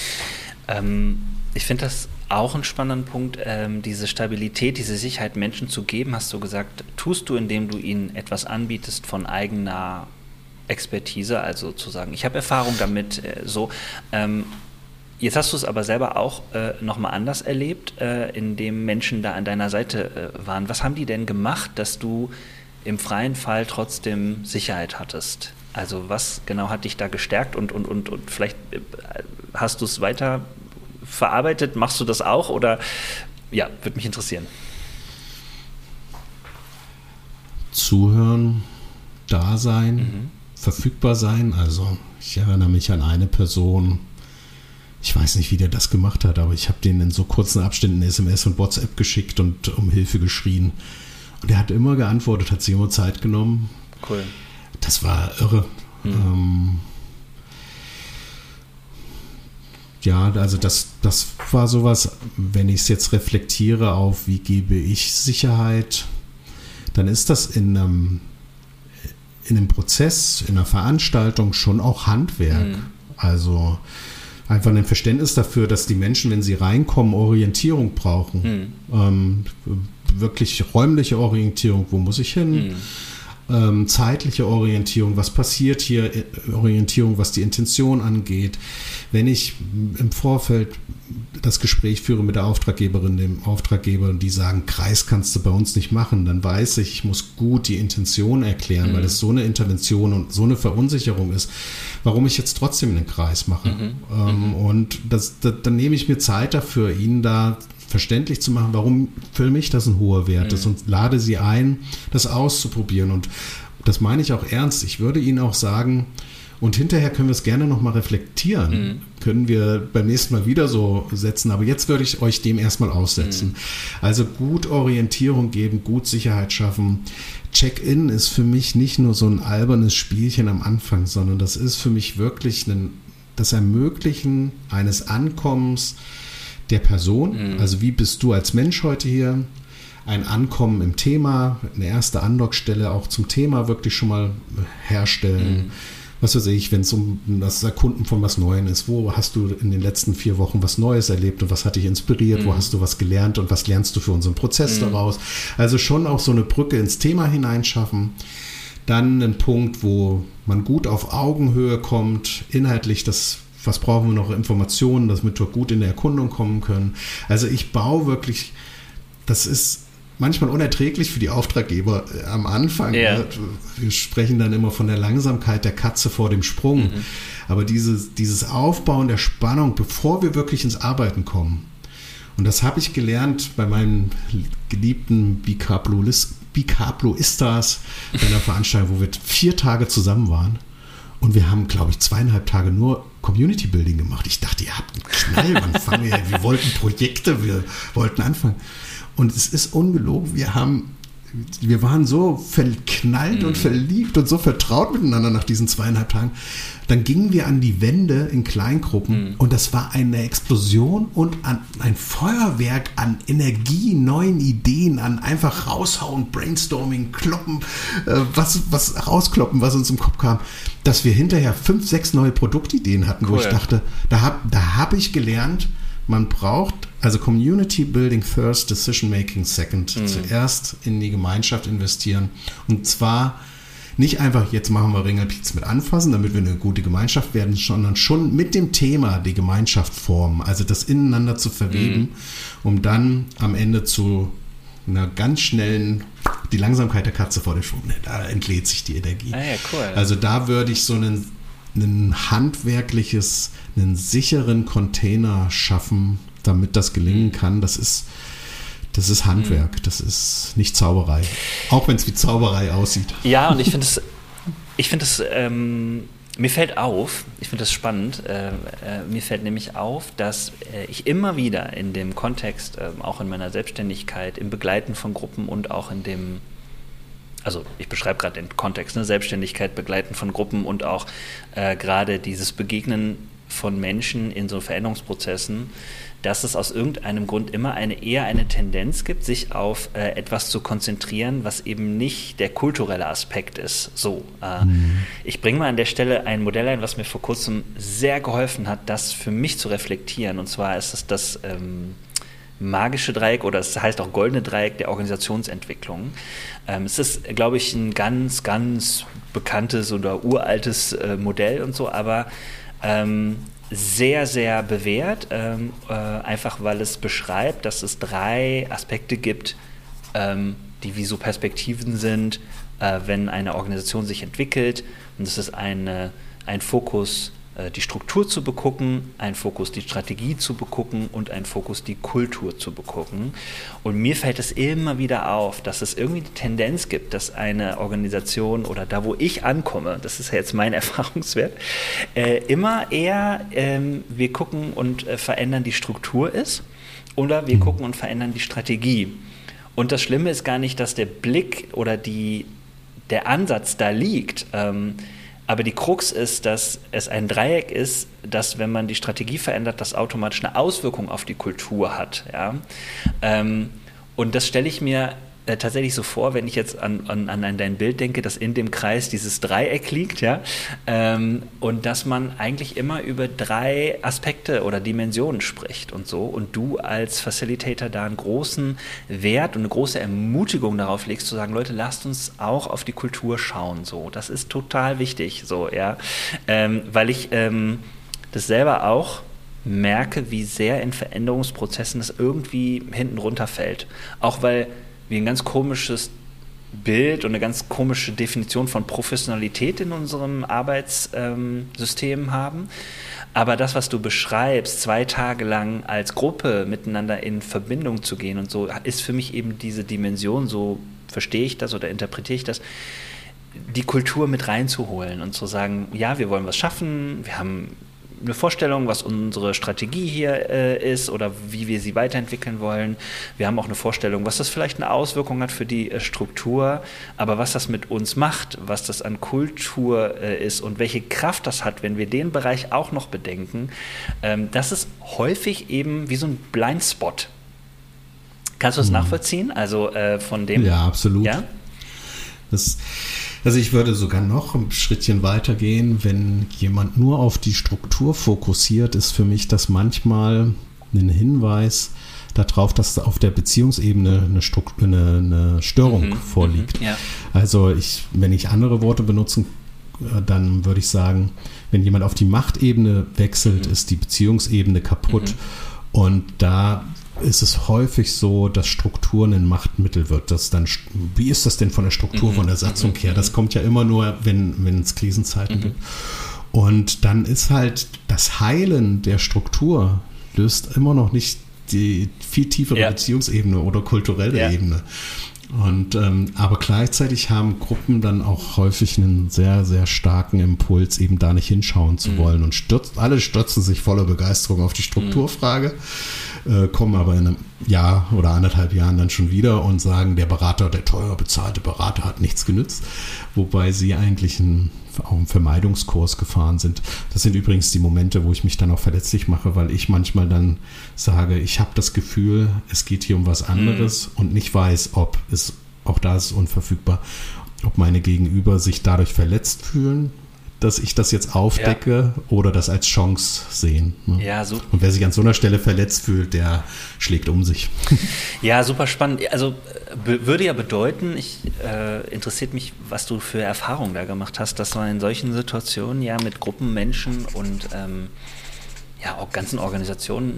Ähm, ich finde das auch einen spannenden Punkt, ähm, diese Stabilität, diese Sicherheit Menschen zu geben, hast du gesagt, tust du, indem du ihnen etwas anbietest von eigener Expertise, also zu sagen, ich habe Erfahrung damit, äh, so. Ähm, jetzt hast du es aber selber auch äh, nochmal anders erlebt, äh, indem Menschen da an deiner Seite äh, waren. Was haben die denn gemacht, dass du im freien Fall trotzdem Sicherheit hattest? Also was genau hat dich da gestärkt und, und, und, und vielleicht hast du es weiter verarbeitet? Machst du das auch? Oder ja, würde mich interessieren. zuhören, da sein, Mhm. verfügbar sein. Also ich erinnere mich an eine Person, ich weiß nicht, wie der das gemacht hat, aber ich habe denen in so kurzen Abständen S M S und WhatsApp geschickt und um Hilfe geschrien. Und er hat immer geantwortet, hat sich immer Zeit genommen. Cool. Das war irre. Mhm. Ähm, ja, also das, das war sowas, wenn ich es jetzt reflektiere auf, wie gebe ich Sicherheit, dann ist das in einem, in einem Prozess, in einer Veranstaltung schon auch Handwerk. Mhm. Also einfach ein Verständnis dafür, dass die Menschen, wenn sie reinkommen, Orientierung brauchen. Mhm. Ähm, wirklich räumliche Orientierung, wo muss ich hin? Mhm. Ähm, zeitliche Orientierung, was passiert hier? Orientierung, was die Intention angeht. Wenn ich im Vorfeld das Gespräch führe mit der Auftraggeberin, dem Auftraggeber, und die sagen, Kreis kannst du bei uns nicht machen, dann weiß ich, ich muss gut die Intention erklären, mhm. weil es so eine Intervention und so eine Verunsicherung ist, warum ich jetzt trotzdem einen Kreis mache. Mhm. Ähm, mhm. Und das, das, dann nehme ich mir Zeit dafür, ihnen da verständlich zu machen, warum für mich das ein hoher Wert mhm. ist, und lade sie ein, das auszuprobieren. Und das meine ich auch ernst. Ich würde ihnen auch sagen, und hinterher können wir es gerne nochmal reflektieren. Mhm. Können wir beim nächsten Mal wieder so setzen. Aber jetzt würde ich euch dem erstmal aussetzen. Mhm. Also gut Orientierung geben, gut Sicherheit schaffen. Check-in ist für mich nicht nur so ein albernes Spielchen am Anfang, sondern das ist für mich wirklich ein, das Ermöglichen eines Ankommens der Person. Mhm. Also wie bist du als Mensch heute hier? Ein Ankommen im Thema, eine erste Andockstelle auch zum Thema wirklich schon mal herstellen. Mhm. Was weiß ich, wenn es um das Erkunden von was Neuem ist, wo hast du in den letzten vier Wochen was Neues erlebt und was hat dich inspiriert, mhm. wo hast du was gelernt und was lernst du für unseren Prozess mhm. daraus? Also schon auch so eine Brücke ins Thema hineinschaffen. Dann ein Punkt, wo man gut auf Augenhöhe kommt, inhaltlich das, was brauchen wir noch, Informationen, damit wir gut in der Erkundung kommen können. Also ich baue wirklich, das ist manchmal unerträglich für die Auftraggeber am Anfang. Ja. Ne? Wir sprechen dann immer von der Langsamkeit der Katze vor dem Sprung. Mhm. Aber dieses, dieses Aufbauen der Spannung, bevor wir wirklich ins Arbeiten kommen. Und das habe ich gelernt bei meinen geliebten Bicaploistas bei einer Veranstaltung, wo wir vier Tage zusammen waren. Und wir haben, glaube ich, zweieinhalb Tage nur Community Building gemacht. Ich dachte, ihr habt einen Knall. Wann fangen wir? Wir wollten Projekte, wir wollten anfangen. Und es ist ungelogen, wir haben, wir waren so verknallt mhm. und verliebt und so vertraut miteinander nach diesen zweieinhalb Tagen. Dann gingen wir an die Wände in Kleingruppen mhm. und das war eine Explosion und an, ein Feuerwerk an Energie, neuen Ideen, an einfach raushauen, Brainstorming, kloppen, äh, was, was rauskloppen, was uns im Kopf kam, dass wir hinterher fünf, sechs neue Produktideen hatten, cool. wo ich dachte, da habe da hab ich gelernt, man braucht, also Community Building first, Decision Making second. Mhm. Zuerst in die Gemeinschaft investieren. Und zwar nicht einfach, jetzt machen wir Ringelpiez mit anfassen, damit wir eine gute Gemeinschaft werden, sondern schon mit dem Thema die Gemeinschaft formen. Also das ineinander zu verweben, mhm. um dann am Ende zu einer ganz schnellen, die Langsamkeit der Katze vor der Schwung, da entlädt sich die Energie. Ah ja, cool. Also da würde ich so einen ein handwerkliches, einen sicheren Container schaffen, damit das gelingen kann. Das ist, das ist Handwerk, das ist nicht Zauberei. Auch wenn es wie Zauberei aussieht. Ja, und ich finde es, ich finde es, ähm, mir fällt auf, ich finde das spannend, äh, äh, mir fällt nämlich auf, dass äh, ich immer wieder in dem Kontext, äh, auch in meiner Selbstständigkeit, im Begleiten von Gruppen und auch in dem, also ich beschreibe gerade den Kontext, ne? Selbstständigkeit, Begleiten von Gruppen und auch äh, gerade dieses Begegnen von Menschen in so Veränderungsprozessen, dass es aus irgendeinem Grund immer eine eher eine Tendenz gibt, sich auf äh, etwas zu konzentrieren, was eben nicht der kulturelle Aspekt ist. So, äh, mhm. Ich bringe mal an der Stelle ein Modell ein, was mir vor kurzem sehr geholfen hat, das für mich zu reflektieren. Und zwar ist es das ähm, magische Dreieck oder es heißt auch goldene Dreieck der Organisationsentwicklung. Ähm, es ist, glaube ich, ein ganz, ganz bekanntes oder uraltes äh, Modell und so, aber ähm, sehr, sehr bewährt, ähm, äh, einfach weil es beschreibt, dass es drei Aspekte gibt, ähm, die wie so Perspektiven sind, äh, wenn eine Organisation sich entwickelt. Und es ist eine, ein Fokus die Struktur zu begucken, ein Fokus die Strategie zu begucken und ein Fokus die Kultur zu begucken. Und mir fällt es immer wieder auf, dass es irgendwie die Tendenz gibt, dass eine Organisation oder da, wo ich ankomme, das ist ja jetzt mein Erfahrungswert, äh, immer eher ähm, wir gucken und äh, verändern die Struktur ist oder wir gucken und verändern die Strategie. Und das Schlimme ist gar nicht, dass der Blick oder die, der Ansatz da liegt, ähm, aber die Krux ist, dass es ein Dreieck ist, dass, wenn man die Strategie verändert, das automatisch eine Auswirkung auf die Kultur hat. Ja? Ähm, und das stelle ich mir äh, tatsächlich so vor, wenn ich jetzt an, an, an dein Bild denke, dass in dem Kreis dieses Dreieck liegt, ja? ähm, und dass man eigentlich immer über drei Aspekte oder Dimensionen spricht und so. Und du als Facilitator da einen großen Wert und eine große Ermutigung darauf legst, zu sagen, Leute, lasst uns auch auf die Kultur schauen. So, das ist total wichtig, so, ja, ähm, weil ich ähm, das selber auch merke, wie sehr in Veränderungsprozessen das irgendwie hinten runterfällt. Auch weil wir ein ganz komisches Bild und eine ganz komische Definition von Professionalität in unserem Arbeitssystem ähm, haben. Aber das, was du beschreibst, zwei Tage lang als Gruppe miteinander in Verbindung zu gehen und so, ist für mich eben diese Dimension, so verstehe ich das oder interpretiere ich das, die Kultur mit reinzuholen und zu sagen, ja, wir wollen was schaffen, wir haben eine Vorstellung, was unsere Strategie hier äh, ist oder wie wir sie weiterentwickeln wollen. Wir haben auch eine Vorstellung, was das vielleicht eine Auswirkung hat für die äh, Struktur, aber was das mit uns macht, was das an Kultur äh, ist und welche Kraft das hat, wenn wir den Bereich auch noch bedenken, ähm, das ist häufig eben wie so ein Blindspot. Kannst du das mhm. nachvollziehen? Also äh, von dem? Ja, absolut. Ja? Das Also ich würde sogar noch ein Schrittchen weiter gehen, wenn jemand nur auf die Struktur fokussiert, ist für mich das manchmal ein Hinweis darauf, dass auf der Beziehungsebene eine, Struktur, eine, eine Störung mhm, vorliegt. Ja. Also ich, wenn ich andere Worte benutze, dann würde ich sagen, wenn jemand auf die Machtebene wechselt, mhm. ist die Beziehungsebene kaputt. Mhm. Und da ist es häufig so, dass Struktur ein Machtmittel wird. Dass dann, wie ist das denn von der Struktur, mhm. von der Satzung mhm. her? Das kommt ja immer nur, wenn, wenn es Krisenzeiten mhm. gibt. Und dann ist halt das Heilen der Struktur löst immer noch nicht die viel tiefere ja. Beziehungsebene oder kulturelle ja. Ebene. Und ähm, aber gleichzeitig haben Gruppen dann auch häufig einen sehr, sehr starken Impuls, eben da nicht hinschauen zu mhm. wollen. Und stürzt, alle stürzen sich voller Begeisterung auf die Strukturfrage, mhm. äh, kommen aber in einem Jahr oder anderthalb Jahren dann schon wieder und sagen, der Berater, der teuer bezahlte Berater hat nichts genützt, wobei sie eigentlich einen, auch einen Vermeidungskurs gefahren sind. Das sind übrigens die Momente, wo ich mich dann auch verletzlich mache, weil ich manchmal dann sage, ich habe das Gefühl, es geht hier um was anderes mhm. und nicht weiß, ob es, auch da ist es unverfügbar, ob meine Gegenüber sich dadurch verletzt fühlen, dass ich das jetzt aufdecke ja. oder das als Chance sehen. Ne? Ja, super. Und wer sich an so einer Stelle verletzt fühlt, der schlägt um sich. Ja, super spannend. Also be- würde ja bedeuten, ich äh, interessiert mich, was du für Erfahrungen da gemacht hast, dass man in solchen Situationen ja mit Gruppen Menschen und ähm, ja auch ganzen Organisationen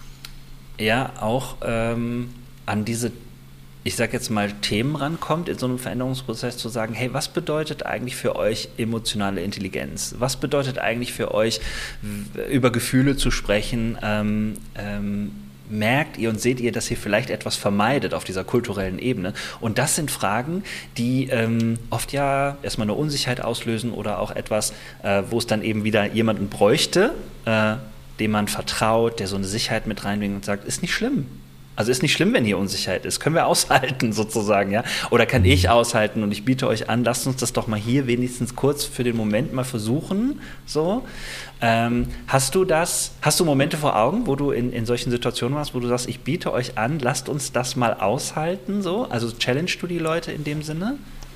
ja auch ähm, an diese, ich sag jetzt mal, Themen rankommt, in so einem Veränderungsprozess zu sagen, hey, was bedeutet eigentlich für euch emotionale Intelligenz? Was bedeutet eigentlich für euch, w- über Gefühle zu sprechen? Ähm, ähm, merkt ihr und seht ihr, dass ihr vielleicht etwas vermeidet auf dieser kulturellen Ebene? Und das sind Fragen, die ähm, oft ja erstmal eine Unsicherheit auslösen oder auch etwas, äh, wo es dann eben wieder jemanden bräuchte, äh, dem man vertraut, der so eine Sicherheit mit reinbringt und sagt, ist nicht schlimm. Also ist nicht schlimm, wenn hier Unsicherheit ist. Können wir aushalten sozusagen, ja? Oder kann ich aushalten und ich biete euch an, lasst uns das doch mal hier wenigstens kurz für den Moment mal versuchen. So. Ähm, hast du das, hast du Momente vor Augen, wo du in, in solchen Situationen warst, wo du sagst, ich biete euch an, lasst uns das mal aushalten, so? Also challenge du die Leute in dem Sinne?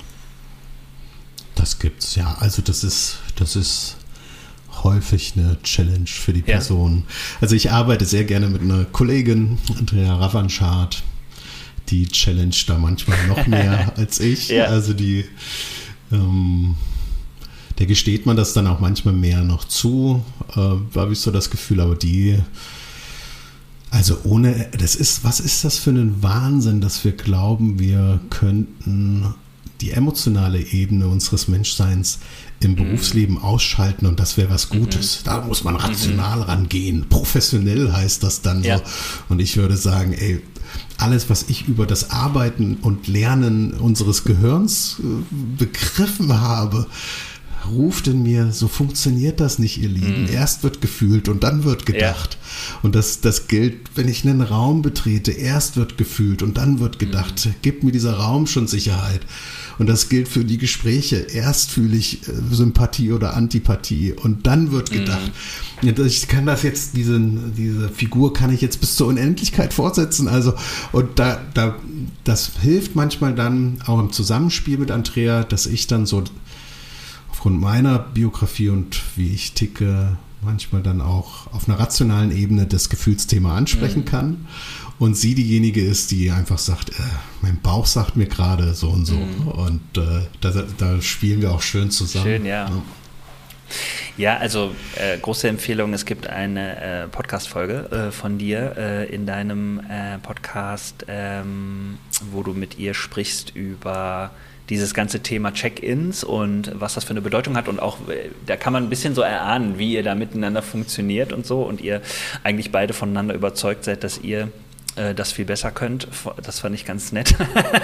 Das gibt's, ja. Also das ist, das ist häufig eine Challenge für die Person. Ja. Also ich arbeite sehr gerne mit einer Kollegin, Andrea Ravanschad, die challenge da manchmal noch mehr als ich. Ja. Also die, ähm, der gesteht man das dann auch manchmal mehr noch zu, äh, habe ich so das Gefühl, aber die, also ohne, das ist, was ist das für ein Wahnsinn, dass wir glauben, wir könnten die emotionale Ebene unseres Menschseins im Berufsleben ausschalten und das wäre was Gutes. Mhm. Da muss man rational mhm. rangehen. Professionell heißt das dann ja. so. Und ich würde sagen, ey, alles, was ich über das Arbeiten und Lernen unseres Gehirns begriffen habe, ruft in mir, so funktioniert das nicht, ihr Lieben. Mm. Erst wird gefühlt und dann wird gedacht. Ja. Und das, das gilt, wenn ich einen Raum betrete, erst wird gefühlt und dann wird gedacht. Mm. Gibt mir dieser Raum schon Sicherheit. Und das gilt für die Gespräche. Erst fühle ich äh, Sympathie oder Antipathie und dann wird gedacht. Mm. Ich kann das jetzt, diese, diese Figur kann ich jetzt bis zur Unendlichkeit fortsetzen. Also, und da, da, das hilft manchmal dann auch im Zusammenspiel mit Andrea, dass ich dann so aufgrund meiner Biografie und wie ich ticke, manchmal dann auch auf einer rationalen Ebene das Gefühlsthema ansprechen mhm. kann. Und sie diejenige ist, die einfach sagt, äh, mein Bauch sagt mir gerade so und so. Mhm. Und äh, da, da spielen wir auch schön zusammen. Schön, ja. ja. Ja, also äh, große Empfehlung, es gibt eine äh, Podcast-Folge äh, von dir äh, in deinem äh, Podcast, ähm, wo du mit ihr sprichst über dieses ganze Thema Check-ins und was das für eine Bedeutung hat und auch, da kann man ein bisschen so erahnen, wie ihr da miteinander funktioniert und so und ihr eigentlich beide voneinander überzeugt seid, dass ihr äh, das viel besser könnt. Das fand ich ganz nett.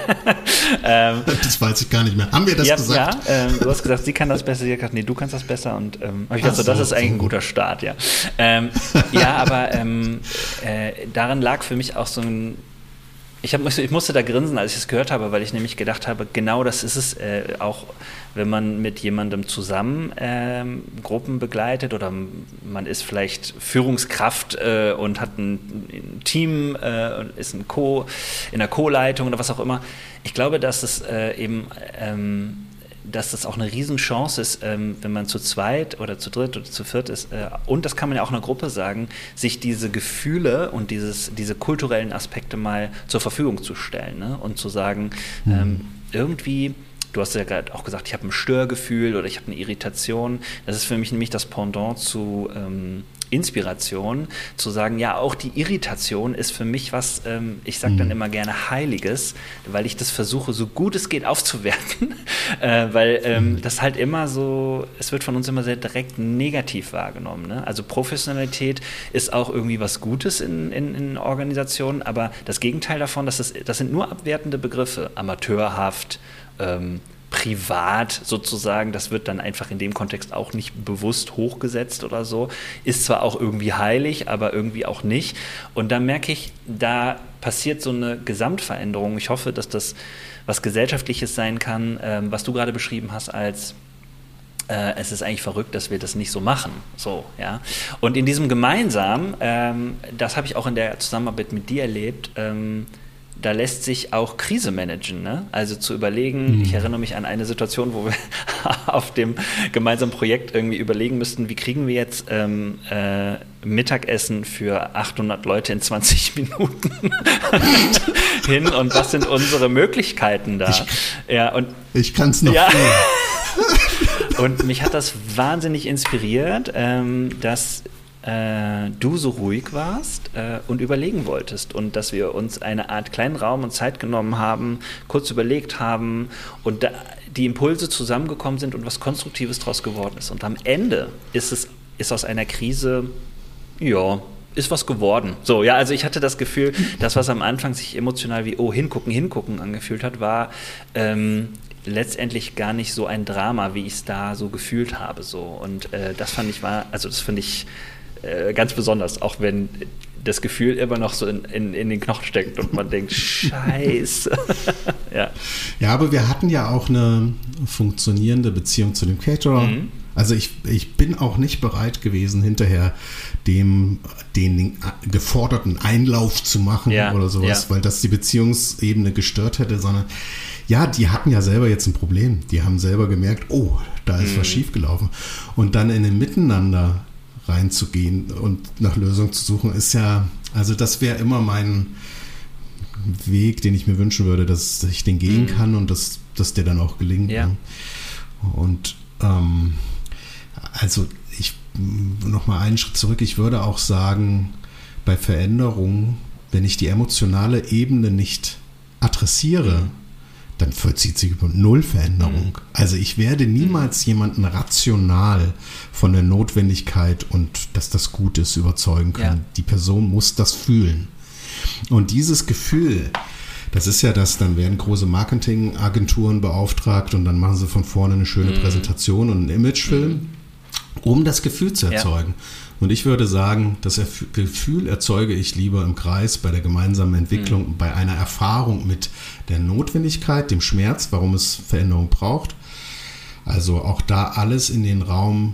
ähm, das weiß ich gar nicht mehr. Haben wir das ja, gesagt? Ja, ähm, du hast gesagt, sie kann das besser, sie hat gesagt, nee, du kannst das besser und ähm, hab ich gedacht, so, das ist eigentlich ein guter Start, ja. Ähm, ja, aber ähm, äh, darin lag für mich auch so ein Ich, hab, ich musste da grinsen, als ich es gehört habe, weil ich nämlich gedacht habe, genau das ist es, äh, auch wenn man mit jemandem zusammen ähm, Gruppen begleitet oder man ist vielleicht Führungskraft äh, und hat ein, ein Team, äh, ist ein Co, in der Co-Leitung oder was auch immer. Ich glaube, dass es äh, eben ähm, dass das auch eine Riesenchance ist, ähm, wenn man zu zweit oder zu dritt oder zu viert ist, äh, und das kann man ja auch in einer Gruppe sagen, sich diese Gefühle und dieses, diese kulturellen Aspekte mal zur Verfügung zu stellen, ne? Und zu sagen, mhm. ähm, irgendwie, du hast ja gerade auch gesagt, ich habe ein Störgefühl oder ich habe eine Irritation, das ist für mich nämlich das Pendant zu ähm, Inspiration, zu sagen, ja, auch die Irritation ist für mich was, ähm, ich sage dann mhm. immer gerne Heiliges, weil ich das versuche, so gut es geht aufzuwerten, äh, weil ähm, mhm. das halt immer so, es wird von uns immer sehr direkt negativ wahrgenommen. Ne? Also Professionalität ist auch irgendwie was Gutes in, in, in Organisationen, aber das Gegenteil davon, das, ist, das sind nur abwertende Begriffe, amateurhaft, ähm, privat sozusagen, das wird dann einfach in dem Kontext auch nicht bewusst hochgesetzt oder so, ist zwar auch irgendwie heilig, aber irgendwie auch nicht. Und da merke ich, da passiert so eine Gesamtveränderung. Ich hoffe, dass das was Gesellschaftliches sein kann, ähm, was du gerade beschrieben hast als äh, es ist eigentlich verrückt, dass wir das nicht so machen. So, ja. Und in diesem Gemeinsamen, ähm, das habe ich auch in der Zusammenarbeit mit dir erlebt, ähm, da lässt sich auch Krise managen, ne? Also zu überlegen, mhm. ich erinnere mich an eine Situation, wo wir auf dem gemeinsamen Projekt irgendwie überlegen müssten, wie kriegen wir jetzt ähm, äh, Mittagessen für achthundert Leute in zwanzig Minuten hin und was sind unsere Möglichkeiten da? Ich, ja, und, ich kann es noch. Ja. Und mich hat das wahnsinnig inspiriert, ähm, dass Äh, du so ruhig warst äh, und überlegen wolltest und dass wir uns eine Art kleinen Raum und Zeit genommen haben, kurz überlegt haben und da die Impulse zusammengekommen sind und was Konstruktives draus geworden ist. Und am Ende ist es ist aus einer Krise, ja, ist was geworden. So, ja, also ich hatte das Gefühl, das, was am Anfang sich emotional wie, oh, hingucken, hingucken angefühlt hat, war ähm, letztendlich gar nicht so ein Drama, wie ich es da so gefühlt habe. So. Und äh, das fand ich war, also das finde ich ganz besonders, auch wenn das Gefühl immer noch so in, in, in den Knochen steckt und man denkt, scheiße. ja. ja, aber wir hatten ja auch eine funktionierende Beziehung zu dem Caterer. Mhm. Also ich, ich bin auch nicht bereit gewesen, hinterher dem den geforderten Einlauf zu machen ja, oder sowas, ja. weil das die Beziehungsebene gestört hätte, sondern ja, die hatten ja selber jetzt ein Problem. Die haben selber gemerkt, oh, da ist mhm. was schiefgelaufen. Und dann in ein Miteinander reinzugehen und nach Lösungen zu suchen, ist ja, also das wäre immer mein Weg, den ich mir wünschen würde, dass ich den gehen mhm. kann und dass, dass der dann auch gelingt. Ja. Ne? Und ähm, also ich nochmal einen Schritt zurück, ich würde auch sagen, bei Veränderungen, wenn ich die emotionale Ebene nicht adressiere, mhm. dann vollzieht sich über null Veränderung. Mhm. Also ich werde niemals mhm. jemanden rational von der Notwendigkeit und dass das gut ist überzeugen können. Ja. Die Person muss das fühlen. Und dieses Gefühl, das ist ja das, dann werden große Marketingagenturen beauftragt und dann machen sie von vorne eine schöne mhm. Präsentation und einen Imagefilm, mhm. um das Gefühl zu erzeugen. Ja. Und ich würde sagen, das Gefühl erzeuge ich lieber im Kreis bei der gemeinsamen Entwicklung, mhm. bei einer Erfahrung mit der Notwendigkeit, dem Schmerz, warum es Veränderung braucht. Also auch da alles in den Raum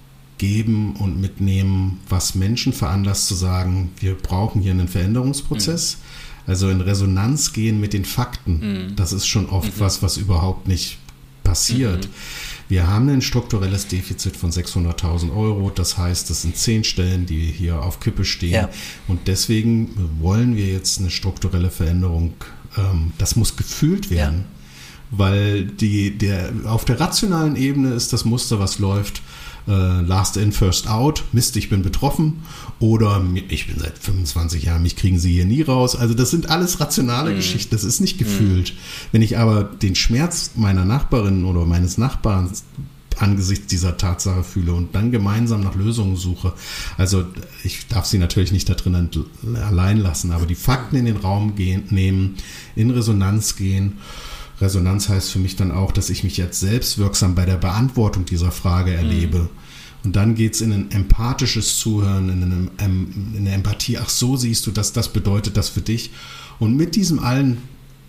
geben und mitnehmen, was Menschen veranlasst zu sagen, wir brauchen hier einen Veränderungsprozess. Mhm. Also in Resonanz gehen mit den Fakten. Mhm. Das ist schon oft mhm. was, was überhaupt nicht passiert. Mhm. Wir haben ein strukturelles Defizit von sechshunderttausend Euro. Das heißt, das sind zehn Stellen, die hier auf Kippe stehen. Ja. Und deswegen wollen wir jetzt eine strukturelle Veränderung. Ähm, das muss gefühlt werden. Ja. Weil die, der, auf der rationalen Ebene ist das Muster, was läuft, äh, last in, first out. Mist, ich bin betroffen. Oder ich bin seit fünfundzwanzig Jahren, mich kriegen sie hier nie raus. Also das sind alles rationale mhm. Geschichten, das ist nicht gefühlt. Mhm. Wenn ich aber den Schmerz meiner Nachbarin oder meines Nachbarn angesichts dieser Tatsache fühle und dann gemeinsam nach Lösungen suche, also ich darf sie natürlich nicht da drin allein lassen, aber die Fakten in den Raum gehen, nehmen, in Resonanz gehen. Resonanz heißt für mich dann auch, dass ich mich jetzt selbst wirksam bei der Beantwortung dieser Frage erlebe. Mhm. Und dann geht es in ein empathisches Zuhören, in eine, in eine Empathie. Ach, so siehst du das, das bedeutet das für dich. Und mit diesem allen,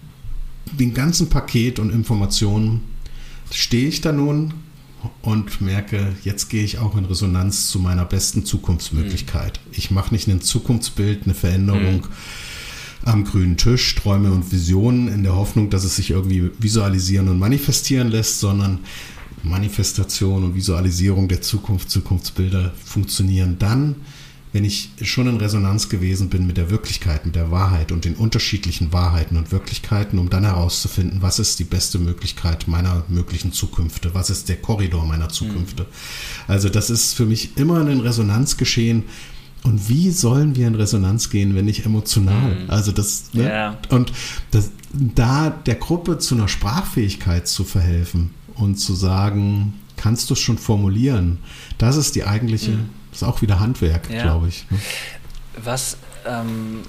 dem ganzen Paket und Informationen stehe ich da nun und merke, jetzt gehe ich auch in Resonanz zu meiner besten Zukunftsmöglichkeit. Mhm. Ich mache nicht ein Zukunftsbild, eine Veränderung mhm. am grünen Tisch, Träume und Visionen in der Hoffnung, dass es sich irgendwie visualisieren und manifestieren lässt, sondern Manifestation und Visualisierung der Zukunft, Zukunftsbilder funktionieren dann, wenn ich schon in Resonanz gewesen bin mit der Wirklichkeit, mit der Wahrheit und den unterschiedlichen Wahrheiten und Wirklichkeiten, um dann herauszufinden, was ist die beste Möglichkeit meiner möglichen Zukünfte, was ist der Korridor meiner Zukünfte. Mhm. Also das ist für mich immer ein Resonanzgeschehen. Und wie sollen wir in Resonanz gehen, wenn nicht emotional? Mhm. Also das, ne? Yeah. Und das, da der Gruppe zu einer Sprachfähigkeit zu verhelfen und zu sagen, kannst du es schon formulieren? Das ist die eigentliche, mhm. das ist auch wieder Handwerk, ja. glaube ich. Ne? Was, ähm,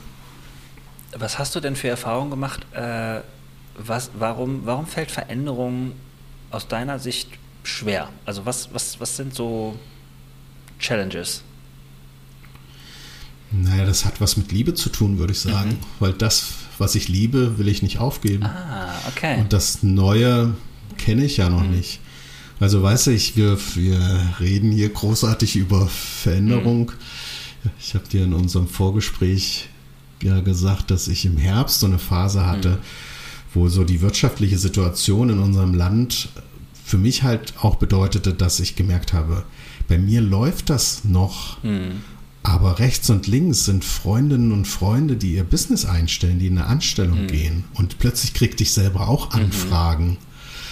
was hast du denn für Erfahrungen gemacht? Äh, was, warum, warum fällt Veränderung aus deiner Sicht schwer? Also was, was, was sind so Challenges? Naja, das hat was mit Liebe zu tun, würde ich sagen. Mhm. Weil das, was ich liebe, will ich nicht aufgeben. Ah, okay. Und das Neue kenne ich ja noch mhm. nicht. Also weißt du, ich, wir, wir reden hier großartig über Veränderung. Mhm. Ich habe dir in unserem Vorgespräch ja gesagt, dass ich im Herbst so eine Phase hatte, mhm. wo so die wirtschaftliche Situation in unserem Land für mich halt auch bedeutete, dass ich gemerkt habe, bei mir läuft das noch, mhm. aber rechts und links sind Freundinnen und Freunde, die ihr Business einstellen, die in eine Anstellung mhm. gehen. Und plötzlich kriegte ich selber auch Anfragen. Mhm.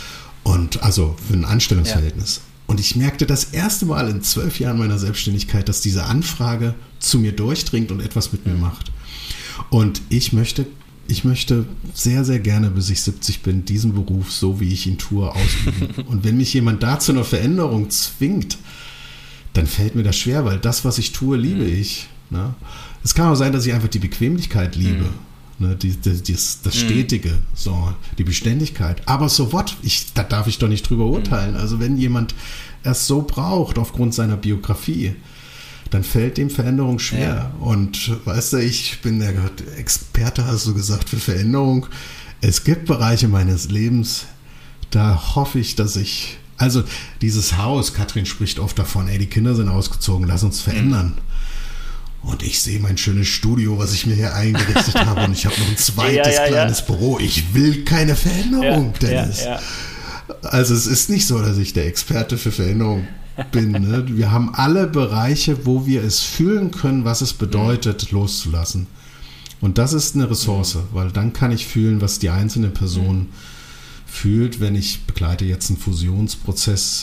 Und also für ein Anstellungsverhältnis. Ja. Und ich merkte das erste Mal in zwölf Jahren meiner Selbstständigkeit, dass diese Anfrage zu mir durchdringt und etwas mit mhm. mir macht. Und ich möchte, ich möchte sehr, sehr gerne, bis ich siebzig bin, diesen Beruf, so wie ich ihn tue, ausüben. Und wenn mich jemand da zu einer Veränderung zwingt, dann fällt mir das schwer, weil das, was ich tue, liebe mhm. ich. Ne? Es kann auch sein, dass ich einfach die Bequemlichkeit liebe. Mhm. Ne, die, die, die, das Stetige, mhm. so, die Beständigkeit. Aber so what? Ich, da darf ich doch nicht drüber urteilen. Mhm. Also wenn jemand es so braucht aufgrund seiner Biografie, dann fällt dem Veränderung schwer. Ja. Und weißt du, ich bin der Experte, hast du gesagt, für Veränderung. Es gibt Bereiche meines Lebens, da hoffe ich, dass ich, also dieses Haus, Katrin spricht oft davon, ey, die Kinder sind ausgezogen, lass uns verändern. Mhm. Und ich sehe mein schönes Studio, was ich mir hier eingerichtet habe. Und ich habe noch ein zweites ja, ja, kleines ja. Büro. Ich will keine Veränderung, ja, Dennis. Ja, ja. Also es ist nicht so, dass ich der Experte für Veränderung bin. Ne? Wir haben alle Bereiche, wo wir es fühlen können, was es bedeutet, mhm. loszulassen. Und das ist eine Ressource, mhm. weil dann kann ich fühlen, was die einzelne Person mhm. fühlt, wenn ich begleite jetzt einen Fusionsprozess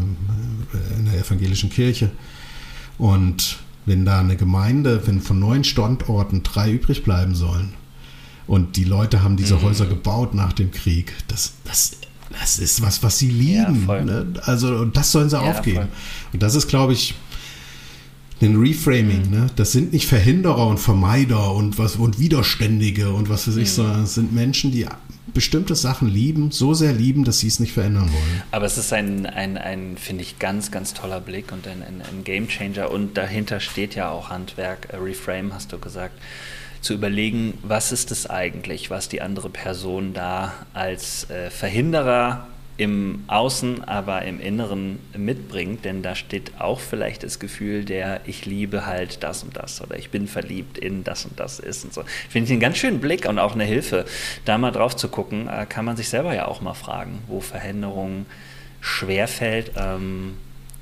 äh, in der evangelischen Kirche. Und wenn da eine Gemeinde, wenn von neun Standorten drei übrig bleiben sollen Und die Leute haben diese mhm. Häuser gebaut nach dem Krieg. Das, das, das ist was, was sie lieben. Ja, ne? Also, und das sollen sie ja, aufgeben. Voll. Und das ist, glaube ich, ein Reframing. Mhm. Ne? Das sind nicht Verhinderer und Vermeider und, was, und Widerständige und was weiß ich, mhm. sondern es sind Menschen, die bestimmte Sachen lieben, so sehr lieben, dass sie es nicht verändern wollen. Aber es ist ein, ein, ein finde ich, ganz, ganz toller Blick und ein, ein, ein Gamechanger. Und dahinter steht ja auch Handwerk, äh, Reframe, hast du gesagt, zu überlegen, was ist es eigentlich, was die andere Person da als äh, Verhinderer im Außen, aber im Inneren mitbringt, denn da steht auch vielleicht das Gefühl der, ich liebe halt das und das oder ich bin verliebt in das und das ist und so. Finde ich einen ganz schönen Blick und auch eine Hilfe, da mal drauf zu gucken, kann man sich selber ja auch mal fragen, wo Veränderung schwerfällt. Ähm,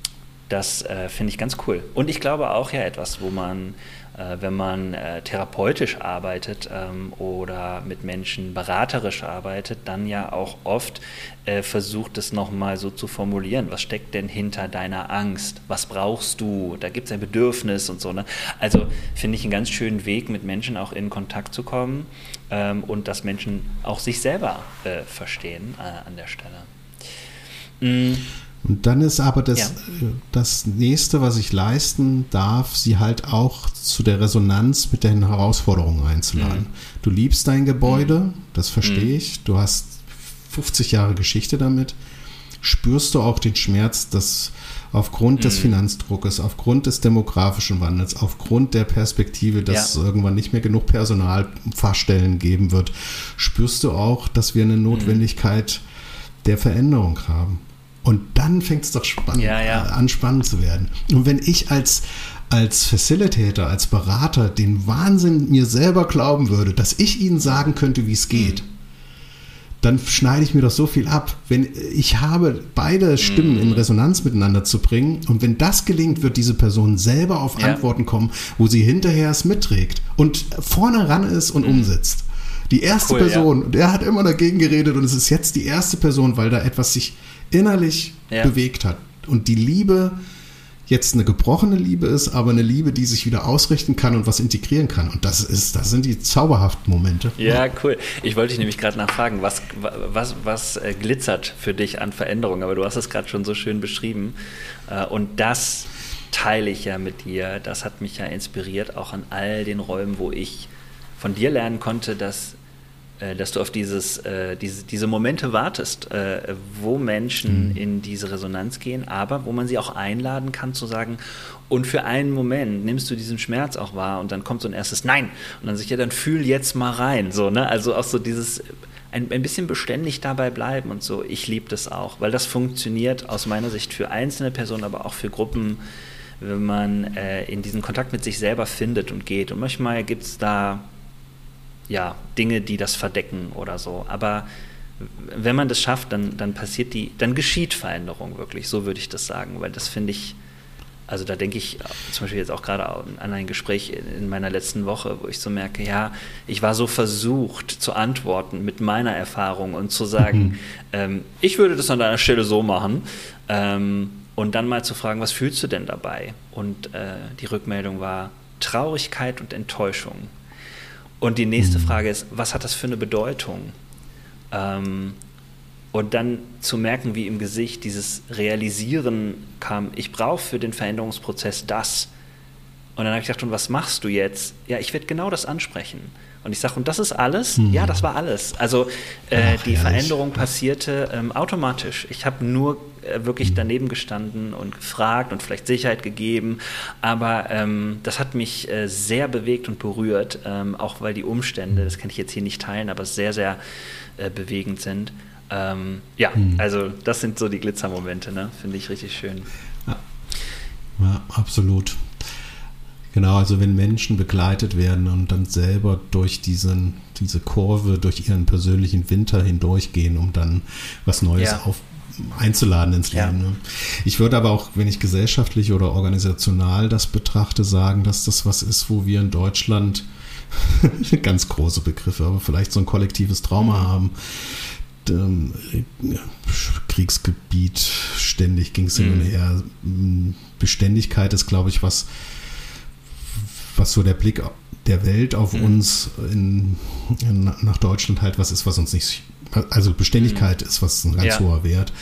das äh, finde ich ganz cool. Und ich glaube auch ja etwas, wo man wenn man äh, therapeutisch arbeitet ähm, oder mit Menschen beraterisch arbeitet, dann ja auch oft äh, versucht, es nochmal so zu formulieren. Was steckt denn hinter deiner Angst? Was brauchst du? Da gibt es ein Bedürfnis und so. Ne? Also finde ich einen ganz schönen Weg, mit Menschen auch in Kontakt zu kommen ähm, und dass Menschen auch sich selber äh, verstehen äh, an der Stelle. Mhm. Und dann ist aber das, ja. das Nächste, was ich leisten darf, sie halt auch zu der Resonanz mit den Herausforderungen einzuladen. Mhm. Du liebst dein Gebäude, mhm. das verstehe ich. Du hast fünfzig Jahre Geschichte damit. Spürst du auch den Schmerz, dass aufgrund mhm. des Finanzdruckes, aufgrund des demografischen Wandels, aufgrund der Perspektive, dass ja. es irgendwann nicht mehr genug Personalfachstellen geben wird, spürst du auch, dass wir eine Notwendigkeit mhm. der Veränderung haben. Und dann fängt es doch spannend, ja, ja. an, spannend zu werden. Und wenn ich als, als Facilitator, als Berater den Wahnsinn mir selber glauben würde, dass ich ihnen sagen könnte, wie es geht, mhm. dann schneide ich mir doch so viel ab. Wenn ich habe, beide Stimmen mhm. in Resonanz miteinander zu bringen und wenn das gelingt, wird diese Person selber auf ja. Antworten kommen, wo sie hinterher es mitträgt und vorne ran ist und mhm. umsetzt. Die erste cool, Person, ja. der hat immer dagegen geredet und es ist jetzt die erste Person, weil da etwas sich innerlich ja. bewegt hat. Und die Liebe jetzt eine gebrochene Liebe ist, aber eine Liebe, die sich wieder ausrichten kann und was integrieren kann. Und das ist, das sind die zauberhaften Momente. Ja, cool. Ich wollte dich nämlich gerade nachfragen, was, was, was glitzert für dich an Veränderung? Aber du hast es gerade schon so schön beschrieben. Und das teile ich ja mit dir. Das hat mich ja inspiriert, auch an all den Räumen, wo ich von dir lernen konnte, dass dass du auf dieses, äh, diese, diese Momente wartest, äh, wo Menschen mhm. in diese Resonanz gehen, aber wo man sie auch einladen kann zu sagen, und für einen Moment nimmst du diesen Schmerz auch wahr und dann kommt so ein erstes Nein und dann sag ich, ja, dann fühl jetzt mal rein, so, ne? Also auch so dieses, ein, ein bisschen beständig dabei bleiben und so, ich liebe das auch, weil das funktioniert aus meiner Sicht für einzelne Personen, aber auch für Gruppen, wenn man äh, in diesen Kontakt mit sich selber findet und geht und manchmal gibt es da ja, Dinge, die das verdecken oder so. Aber wenn man das schafft, dann, dann passiert die, dann geschieht Veränderung wirklich, so würde ich das sagen, weil das finde ich, also da denke ich zum Beispiel jetzt auch gerade an ein Gespräch in meiner letzten Woche, wo ich so merke, ja, ich war so versucht zu antworten mit meiner Erfahrung und zu sagen, mhm. ähm, ich würde das an deiner Stelle so machen ähm, und dann mal zu fragen, was fühlst du denn dabei? Und äh, die Rückmeldung war Traurigkeit und Enttäuschung. Und die nächste Frage ist, was hat das für eine Bedeutung? Ähm, und dann zu merken, wie im Gesicht dieses Realisieren kam, ich brauche für den Veränderungsprozess das. Und dann habe ich gedacht, und was machst du jetzt? Ja, ich werde genau das ansprechen. Und ich sage, und das ist alles? Mhm. Ja, das war alles. Also äh, Ach, die ehrlich. Veränderung passierte ähm, automatisch. Ich habe nur äh, wirklich daneben gestanden und gefragt und vielleicht Sicherheit gegeben. Aber ähm, das hat mich äh, sehr bewegt und berührt, ähm, auch weil die Umstände, das kann ich jetzt hier nicht teilen, aber sehr, sehr äh, bewegend sind. Ähm, ja, mhm. also das sind so die Glitzermomente, ne? Finde ich richtig schön. Ja, ja, absolut. Genau, also wenn Menschen begleitet werden und dann selber durch diesen, diese Kurve, durch ihren persönlichen Winter hindurchgehen, um dann was Neues ja. auf, einzuladen ins Leben. Ja. Ne? Ich würde aber auch, wenn ich gesellschaftlich oder organisational das betrachte, sagen, dass das was ist, wo wir in Deutschland ganz große Begriffe, aber vielleicht so ein kollektives Trauma mhm. haben. Ähm, Kriegsgebiet, ständig ging es hin und her. Beständigkeit ist, glaube ich, was was so der Blick der Welt auf mhm. uns in, in, nach Deutschland halt was ist, was uns nicht, also Beständigkeit mhm. ist was ein ganz ja. hoher Wert.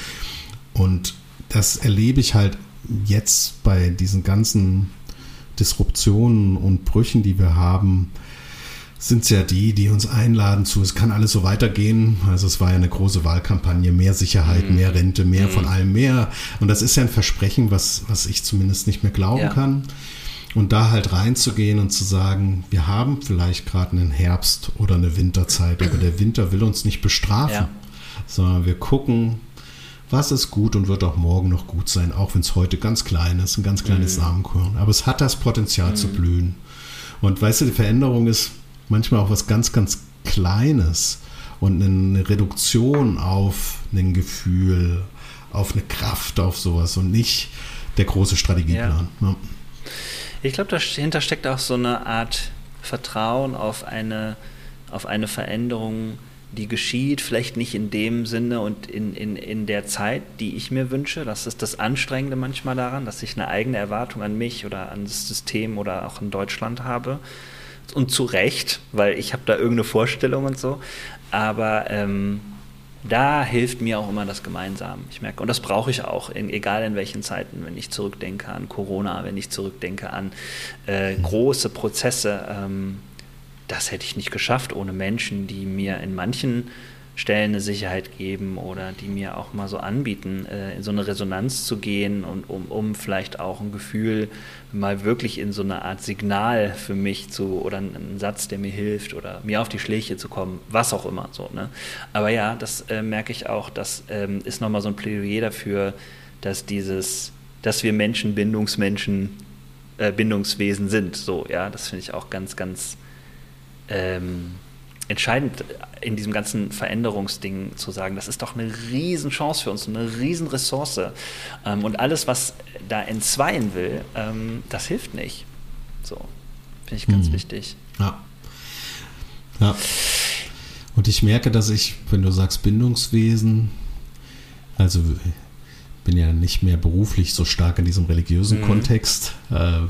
Und das erlebe ich halt jetzt bei diesen ganzen Disruptionen und Brüchen, die wir haben, sind es ja die, die uns einladen zu, es kann alles so weitergehen. Also es war ja eine große Wahlkampagne, mehr Sicherheit, mm. mehr Rente, mehr mm. von allem mehr. Und das ist ja ein Versprechen, was, was ich zumindest nicht mehr glauben ja. kann. Und da halt reinzugehen und zu sagen, wir haben vielleicht gerade einen Herbst oder eine Winterzeit, aber der Winter will uns nicht bestrafen, ja. sondern wir gucken, was ist gut und wird auch morgen noch gut sein, auch wenn es heute ganz klein ist, ein ganz kleines mm. Samenkorn. Aber es hat das Potenzial mm. zu blühen. Und weißt du, die Veränderung ist manchmal auch was ganz, ganz Kleines und eine Reduktion auf ein Gefühl, auf eine Kraft, auf sowas und nicht der große Strategieplan. Ja. Ja. Ich glaube, dahinter steckt auch so eine Art Vertrauen auf eine, auf eine Veränderung, die geschieht, vielleicht nicht in dem Sinne und in, in, in der Zeit, die ich mir wünsche. Das ist das Anstrengende manchmal daran, dass ich eine eigene Erwartung an mich oder an das System oder auch in Deutschland habe. Und zu Recht, weil ich habe da irgendeine Vorstellung und so. Aber ähm, da hilft mir auch immer das Gemeinsame. Ich merke, und das brauche ich auch, in, egal in welchen Zeiten, wenn ich zurückdenke an Corona, wenn ich zurückdenke an äh, große Prozesse. Ähm, das hätte ich nicht geschafft ohne Menschen, die mir in manchen Stellen eine Sicherheit geben oder die mir auch mal so anbieten, äh, in so eine Resonanz zu gehen und um, um vielleicht auch ein Gefühl mal wirklich in so eine Art Signal für mich zu oder einen Satz, der mir hilft oder mir auf die Schläge zu kommen, was auch immer so. Ne? Aber ja, das äh, merke ich auch, das ähm, ist nochmal so ein Plädoyer dafür, dass dieses, dass wir Menschen Bindungsmenschen, äh, Bindungswesen sind. So, ja, das finde ich auch ganz, ganz ähm, entscheidend in diesem ganzen Veränderungsding zu sagen, das ist doch eine Riesenchance für uns, eine Riesenressource. Ähm, und alles, was da entzweien will, ähm, das hilft nicht. So, finde ich ganz mhm. wichtig. Ja. Ja. Und ich merke, dass ich, wenn du sagst Bindungswesen, also ich bin ja nicht mehr beruflich so stark in diesem religiösen mhm. Kontext. Äh,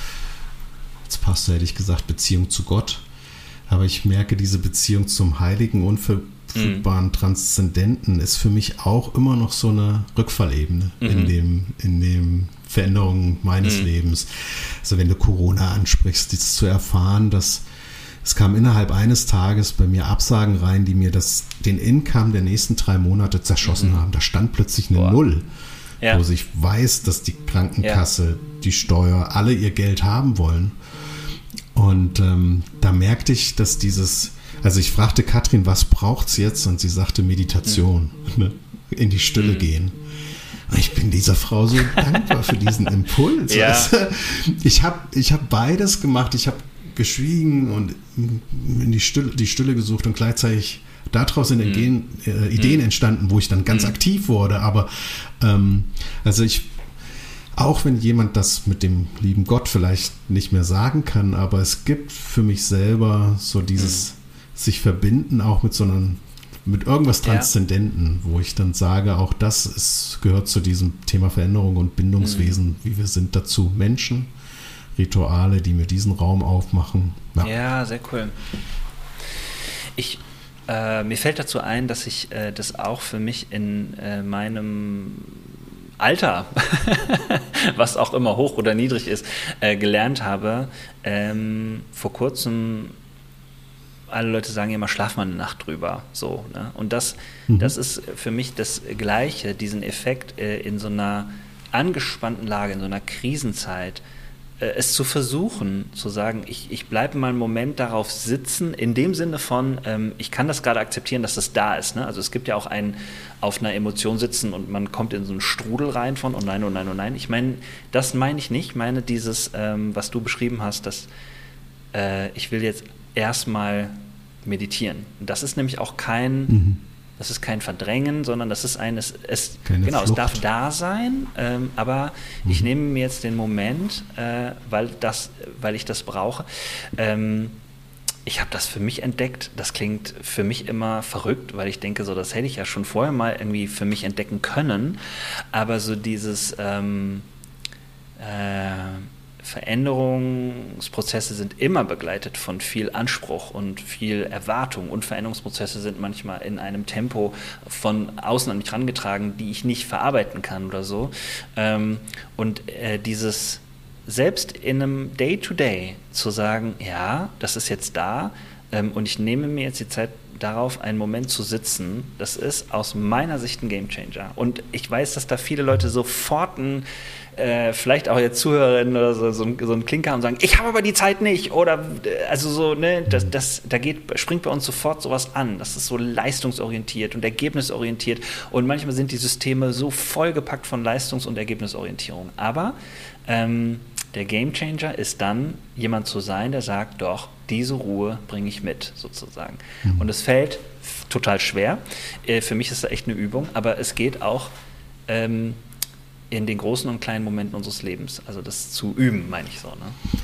als Pastor hätte ich gesagt Beziehung zu Gott. Aber ich merke, diese Beziehung zum Heiligen, Unverfügbaren, mm. Transzendenten ist für mich auch immer noch so eine Rückfallebene mm. in dem, in dem Veränderungen meines mm. Lebens. Also wenn du Corona ansprichst, das zu erfahren, dass es kam innerhalb eines Tages bei mir Absagen rein, die mir das, den Income der nächsten drei Monate zerschossen mm. haben. Da stand plötzlich eine Boah. Null, ja. wo ich weiß, dass die Krankenkasse, ja. die Steuer, alle ihr Geld haben wollen. Und ähm, da merkte ich, dass dieses, also ich fragte Katrin, was braucht's jetzt? Und sie sagte Meditation, mhm. ne? in die Stille mhm. gehen. Und ich bin dieser Frau so dankbar für diesen Impuls. Ja. Weißt du? Ich habe ich hab beides gemacht. Ich habe geschwiegen und in die Stille, die Stille gesucht und gleichzeitig daraus sind mhm. äh, Ideen mhm. entstanden, wo ich dann ganz mhm. aktiv wurde. Aber ähm, also ich auch wenn jemand das mit dem lieben Gott vielleicht nicht mehr sagen kann, aber es gibt für mich selber so dieses mhm. sich verbinden auch mit so einem, mit irgendwas Transzendenten, ja. wo ich dann sage, auch das ist, gehört zu diesem Thema Veränderung und Bindungswesen, mhm. wie wir sind dazu Menschen, Rituale, die mir diesen Raum aufmachen. Ja, ja sehr cool. Ich, äh, mir fällt dazu ein, dass ich äh, das auch für mich in äh, meinem Alter, was auch immer hoch oder niedrig ist, äh, gelernt habe. Ähm, vor kurzem, alle Leute sagen immer, schlaf mal eine Nacht drüber. So, ne? Und das, mhm. das ist für mich das Gleiche, diesen Effekt äh, in so einer angespannten Lage, in so einer Krisenzeit, äh, es zu versuchen, zu sagen, ich, ich bleibe mal einen Moment darauf sitzen, in dem Sinne von, ähm, ich kann das gerade akzeptieren, dass das da ist. Ne? Also es gibt ja auch ein auf einer Emotion sitzen und man kommt in so einen Strudel rein von, oh nein, oh nein, oh nein. Ich meine, das meine ich nicht. Ich meine dieses, ähm, was du beschrieben hast, dass äh, ich will jetzt erstmal meditieren. Das ist nämlich auch kein, mhm. das ist kein Verdrängen, sondern das ist ein, es, es, genau, Flucht. Es darf da sein, ähm, aber mhm. ich nehme mir jetzt den Moment, äh, weil, das, weil ich das brauche. Ähm, Ich habe das für mich entdeckt. Das klingt für mich immer verrückt, weil ich denke, so das hätte ich ja schon vorher mal irgendwie für mich entdecken können. Aber so dieses ähm, äh, Veränderungsprozesse sind immer begleitet von viel Anspruch und viel Erwartung und Veränderungsprozesse sind manchmal in einem Tempo von außen an mich herangetragen, die ich nicht verarbeiten kann oder so. Ähm, und äh, dieses selbst in einem Day-to-Day zu sagen, ja, das ist jetzt da ähm, und ich nehme mir jetzt die Zeit darauf, einen Moment zu sitzen, das ist aus meiner Sicht ein Gamechanger. Und ich weiß, dass da viele Leute sofort ein, äh, vielleicht auch jetzt Zuhörerinnen oder so, so, ein, so einen Klinker haben und sagen, ich habe aber die Zeit nicht. Oder also so, ne, das, das, da geht, springt bei uns sofort sowas an. Das ist so leistungsorientiert und ergebnisorientiert. Und manchmal sind die Systeme so vollgepackt von Leistungs- und Ergebnisorientierung. Aber ähm, der Gamechanger ist dann, jemand zu sein, der sagt, doch, diese Ruhe bringe ich mit, sozusagen. Mhm. Und es fällt f- total schwer. Äh, für mich ist das echt eine Übung, aber es geht auch ähm, in den großen und kleinen Momenten unseres Lebens. Also das zu üben, meine ich so. Ne?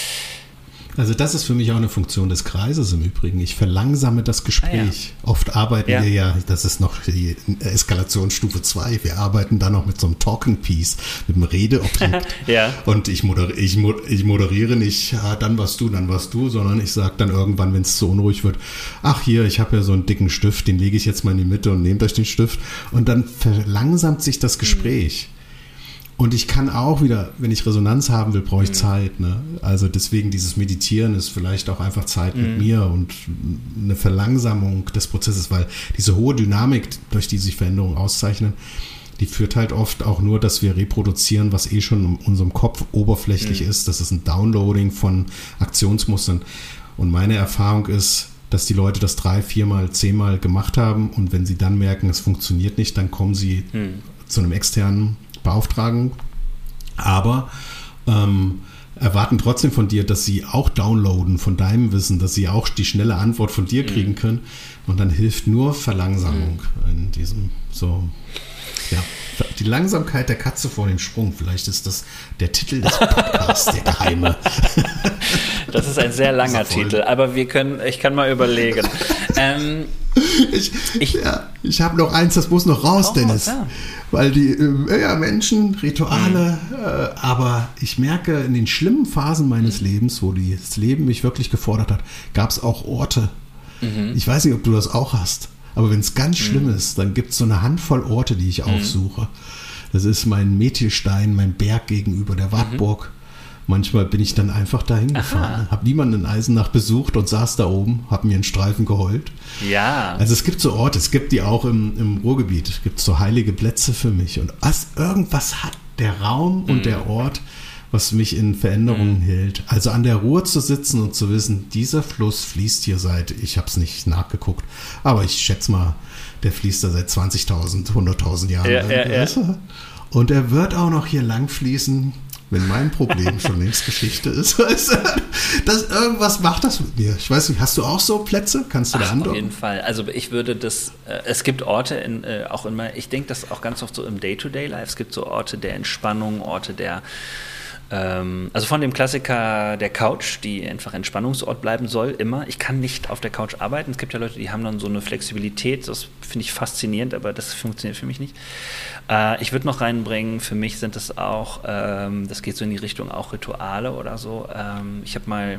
Also das ist für mich auch eine Funktion des Kreises im Übrigen. Ich verlangsame das Gespräch. Ah, ja. Oft arbeiten ja. wir ja, das ist noch die Eskalationsstufe zwei, wir arbeiten da noch mit so einem Talking Piece, mit einem Redeobjekt. ja. Und ich, moder- ich, mod- ich moderiere nicht, ja, dann warst du, dann warst du, sondern ich sage dann irgendwann, wenn es zu unruhig wird, ach hier, ich habe ja so einen dicken Stift, den lege ich jetzt mal in die Mitte und nehmt euch den Stift. Und dann verlangsamt sich das Gespräch. Mhm. Und ich kann auch wieder, wenn ich Resonanz haben will, brauche ich mhm. Zeit. Ne? Also deswegen dieses Meditieren ist vielleicht auch einfach Zeit mhm. mit mir und eine Verlangsamung des Prozesses, weil diese hohe Dynamik, durch die sich Veränderungen auszeichnen, die führt halt oft auch nur, dass wir reproduzieren, was eh schon in unserem Kopf oberflächlich mhm. ist. Das ist ein Downloading von Aktionsmustern. Und meine Erfahrung ist, dass die Leute das drei, viermal, zehnmal gemacht haben und wenn sie dann merken, es funktioniert nicht, dann kommen sie mhm. zu einem externen Beauftragen, aber ähm, erwarten trotzdem von dir, dass sie auch downloaden von deinem Wissen, dass sie auch die schnelle Antwort von dir kriegen mhm. können und dann hilft nur Verlangsamung mhm. in diesem so, ja, die Langsamkeit der Katze vor dem Sprung, vielleicht ist das der Titel des Podcasts, der geheime. Das ist ein sehr langer Titel, aber wir können, ich kann mal überlegen. ähm, ich ich, ja, ich habe noch eins, das muss noch raus, oh, Dennis. Ja. Weil die äh, ja, Menschen, Rituale, mhm. äh, aber ich merke, in den schlimmen Phasen meines mhm. Lebens, wo die, das Leben mich wirklich gefordert hat, gab es auch Orte. Mhm. Ich weiß nicht, ob du das auch hast, aber wenn es ganz schlimm mhm. ist, dann gibt es so eine Handvoll Orte, die ich mhm. aufsuche. Das ist mein Methilstein, mein Berg gegenüber der Wartburg. Mhm. Manchmal bin ich dann einfach dahin gefahren, habe niemanden in Eisenach besucht und saß da oben, habe mir einen Streifen geheult. Ja. Also es gibt so Orte, es gibt die auch im, im Ruhrgebiet, es gibt so heilige Plätze für mich. Und was, irgendwas hat der Raum und mm. der Ort, was mich in Veränderungen mm. hält. Also an der Ruhr zu sitzen und zu wissen, dieser Fluss fließt hier seit, ich habe es nicht nachgeguckt, aber ich schätze mal, der fließt da seit zwanzigtausend, hunderttausend Jahren. Ja, ja, ja. Und er wird auch noch hier lang fließen, wenn mein Problem schon längst Geschichte ist. Das, irgendwas macht das mit mir. Ich weiß nicht, hast du auch so Plätze? Kannst du da andocken? Auf jeden Fall. Also ich würde das, äh, es gibt Orte, in, äh, auch in mein, ich denke das auch ganz oft so im Day-to-Day-Life, es gibt so Orte der Entspannung, Orte der, ähm, also von dem Klassiker der Couch, die einfach Entspannungsort bleiben soll, immer. Ich kann nicht auf der Couch arbeiten. Es gibt ja Leute, die haben dann so eine Flexibilität, das finde ich faszinierend, aber das funktioniert für mich nicht. Äh, ich würde noch reinbringen, für mich sind das auch, ähm, das geht so in die Richtung auch Rituale oder so. Ähm, ich habe mal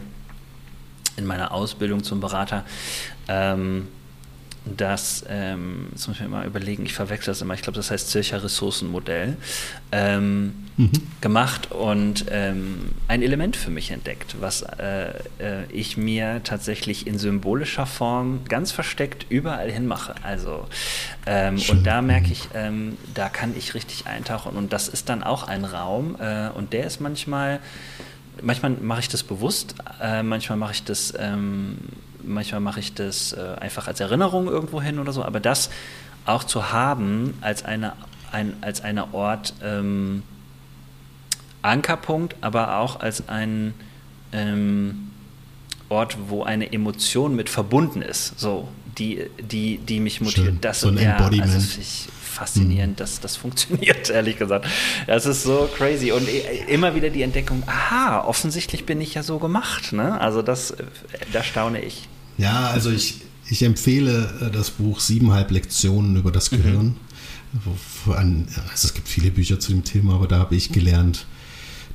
in meiner Ausbildung zum Berater ähm, das, ähm, jetzt muss ich mir mal überlegen, ich verwechsel das immer, ich glaube, das heißt Zürcher Ressourcenmodell, ähm, mhm. gemacht und ähm, ein Element für mich entdeckt, was äh, äh, ich mir tatsächlich in symbolischer Form ganz versteckt überall hin mache. Also, ähm, und da merke ich, ähm, da kann ich richtig eintauchen und das ist dann auch ein Raum äh, und der ist manchmal, manchmal mache ich das bewusst, äh, manchmal mache ich das ähm, Manchmal mache ich das äh, einfach als Erinnerung irgendwo hin oder so, aber das auch zu haben als eine, ein, als eine Ort ähm, Ankerpunkt, aber auch als ein ähm, Ort, wo eine Emotion mit verbunden ist, so, die, die, die mich motiviert. Schön. Das so ein ja, Embodiment. Also ich, faszinierend, mhm. dass das funktioniert, ehrlich gesagt. Das ist so crazy. Und immer wieder die Entdeckung, aha, offensichtlich bin ich ja so gemacht. Ne? Also das, da staune ich. Ja, also ich, ich empfehle das Buch Siebeneinhalb Lektionen über das Gehirn. Mhm. Also es gibt viele Bücher zu dem Thema, aber da habe ich gelernt,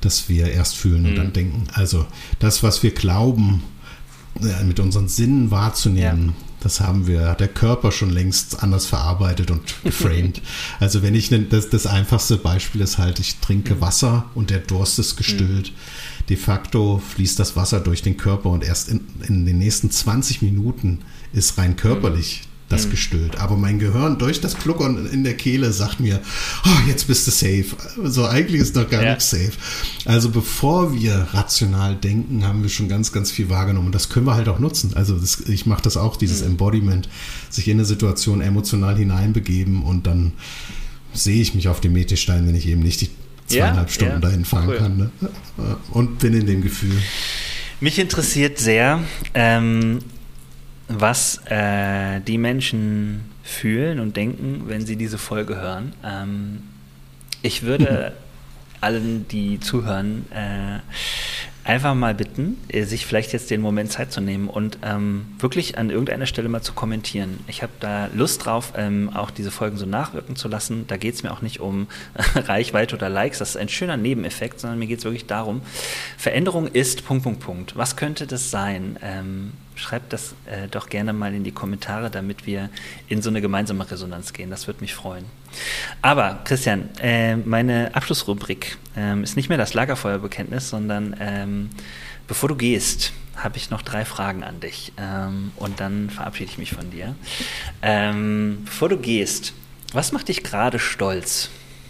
dass wir erst fühlen und mhm. dann denken. Also das, was wir glauben, mit unseren Sinnen wahrzunehmen, ja. das haben wir, der Körper schon längst anders verarbeitet und geframed. Also wenn ich, das, das einfachste Beispiel ist halt, ich trinke mhm. Wasser und der Durst ist gestillt. Mhm. De facto fließt das Wasser durch den Körper und erst in, in den nächsten zwanzig Minuten ist rein körperlich mhm. das gestillt. Aber mein Gehirn durch das Gluckern in der Kehle sagt mir, oh, jetzt bist du safe. Also eigentlich ist noch gar ja. nichts safe. Also bevor wir rational denken, haben wir schon ganz, ganz viel wahrgenommen. Und das können wir halt auch nutzen. Also das, ich mache das auch, dieses mhm. Embodiment, sich in eine Situation emotional hineinbegeben und dann sehe ich mich auf dem Meteorstein, wenn ich eben nicht die zweieinhalb ja, Stunden ja. dahin fahren cool. kann. Ne? Und bin in dem Gefühl. Mich interessiert sehr, ähm, was äh, die Menschen fühlen und denken, wenn sie diese Folge hören. Ähm, ich würde allen, die zuhören, äh, einfach mal bitten, sich vielleicht jetzt den Moment Zeit zu nehmen und ähm, wirklich an irgendeiner Stelle mal zu kommentieren. Ich habe da Lust drauf, ähm, auch diese Folgen so nachwirken zu lassen. Da geht es mir auch nicht um Reichweite oder Likes, das ist ein schöner Nebeneffekt, sondern mir geht es wirklich darum, Veränderung ist Punkt, Punkt, Punkt. Was könnte das sein? Ähm, schreibt das äh, doch gerne mal in die Kommentare, damit wir in so eine gemeinsame Resonanz gehen. Das würde mich freuen. Aber Christian, äh, meine Abschlussrubrik ähm, ist nicht mehr das Lagerfeuerbekenntnis, sondern ähm, bevor du gehst, habe ich noch drei Fragen an dich ähm, und dann verabschiede ich mich von dir. Ähm, bevor du gehst, was macht dich gerade stolz?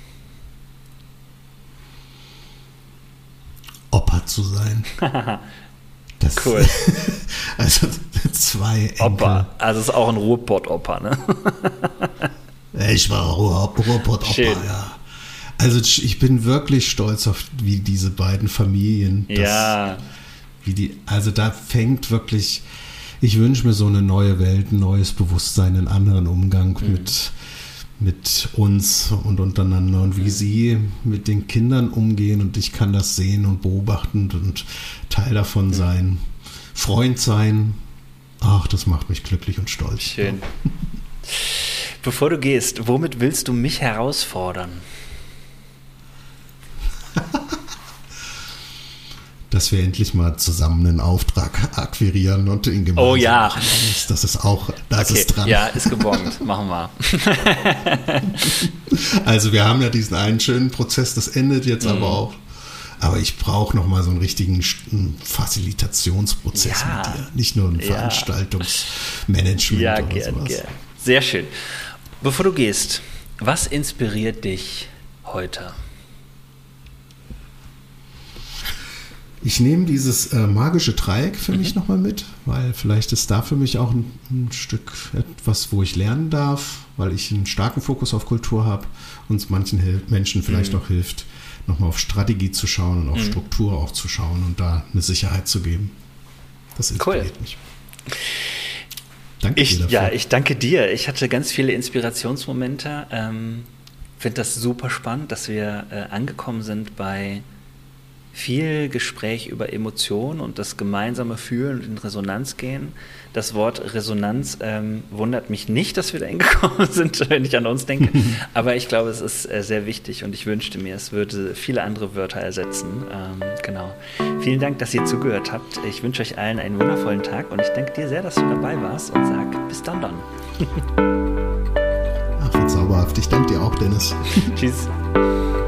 Opa zu sein. Das, cool. Also zwei Enkel. Opa, also es ist auch ein Ruhrpott-Opa, ne? Ich war Ruhrpott-Opa, ja. Also ich bin wirklich stolz auf wie diese beiden Familien. Das, ja. Wie die, also da fängt wirklich, ich wünsche mir so eine neue Welt, ein neues Bewusstsein, einen anderen Umgang mhm. mit, mit uns und untereinander und wie mhm. sie mit den Kindern umgehen und ich kann das sehen und beobachten und Teil davon mhm. sein, Freund sein. Ach, das macht mich glücklich und stolz. Schön. Ja. Bevor du gehst, womit willst du mich herausfordern? Dass wir endlich mal zusammen einen Auftrag akquirieren und ihn gemeinsam oh, ja. machen. Das ist auch, das okay. ist dran. Ja, ist gebongt. Machen wir. Also wir haben ja diesen einen schönen Prozess, das endet jetzt mhm. aber auch. Aber ich brauche noch mal so einen richtigen Facilitationsprozess ja. mit dir. Nicht nur ein ja. Veranstaltungsmanagement ja, oder gern, sowas. Gern. Sehr schön. Bevor du gehst, was inspiriert dich heute? Ich nehme dieses äh, magische Dreieck für mhm. mich nochmal mit, weil vielleicht ist da für mich auch ein, ein Stück etwas, wo ich lernen darf, weil ich einen starken Fokus auf Kultur habe und es manchen Hil- Menschen vielleicht mhm. auch hilft, nochmal auf Strategie zu schauen und auf mhm. Struktur auch zu schauen und da eine Sicherheit zu geben. Das inspiriert cool. mich. Danke ich, dir dafür. Ja, ich danke dir. Ich hatte ganz viele Inspirationsmomente. Ähm, finde das super spannend, dass wir äh, angekommen sind bei viel Gespräch über Emotionen und das gemeinsame Fühlen und in Resonanz gehen. Das Wort Resonanz ähm, wundert mich nicht, dass wir da hingekommen sind, wenn ich an uns denke. Aber ich glaube, es ist äh, sehr wichtig und ich wünschte mir, es würde viele andere Wörter ersetzen. Ähm, genau. Vielen Dank, dass ihr zugehört habt. Ich wünsche euch allen einen wundervollen Tag und ich danke dir sehr, dass du dabei warst und sag bis dann dann. Ach, wie zauberhaft. Ich danke dir auch, Dennis. Tschüss.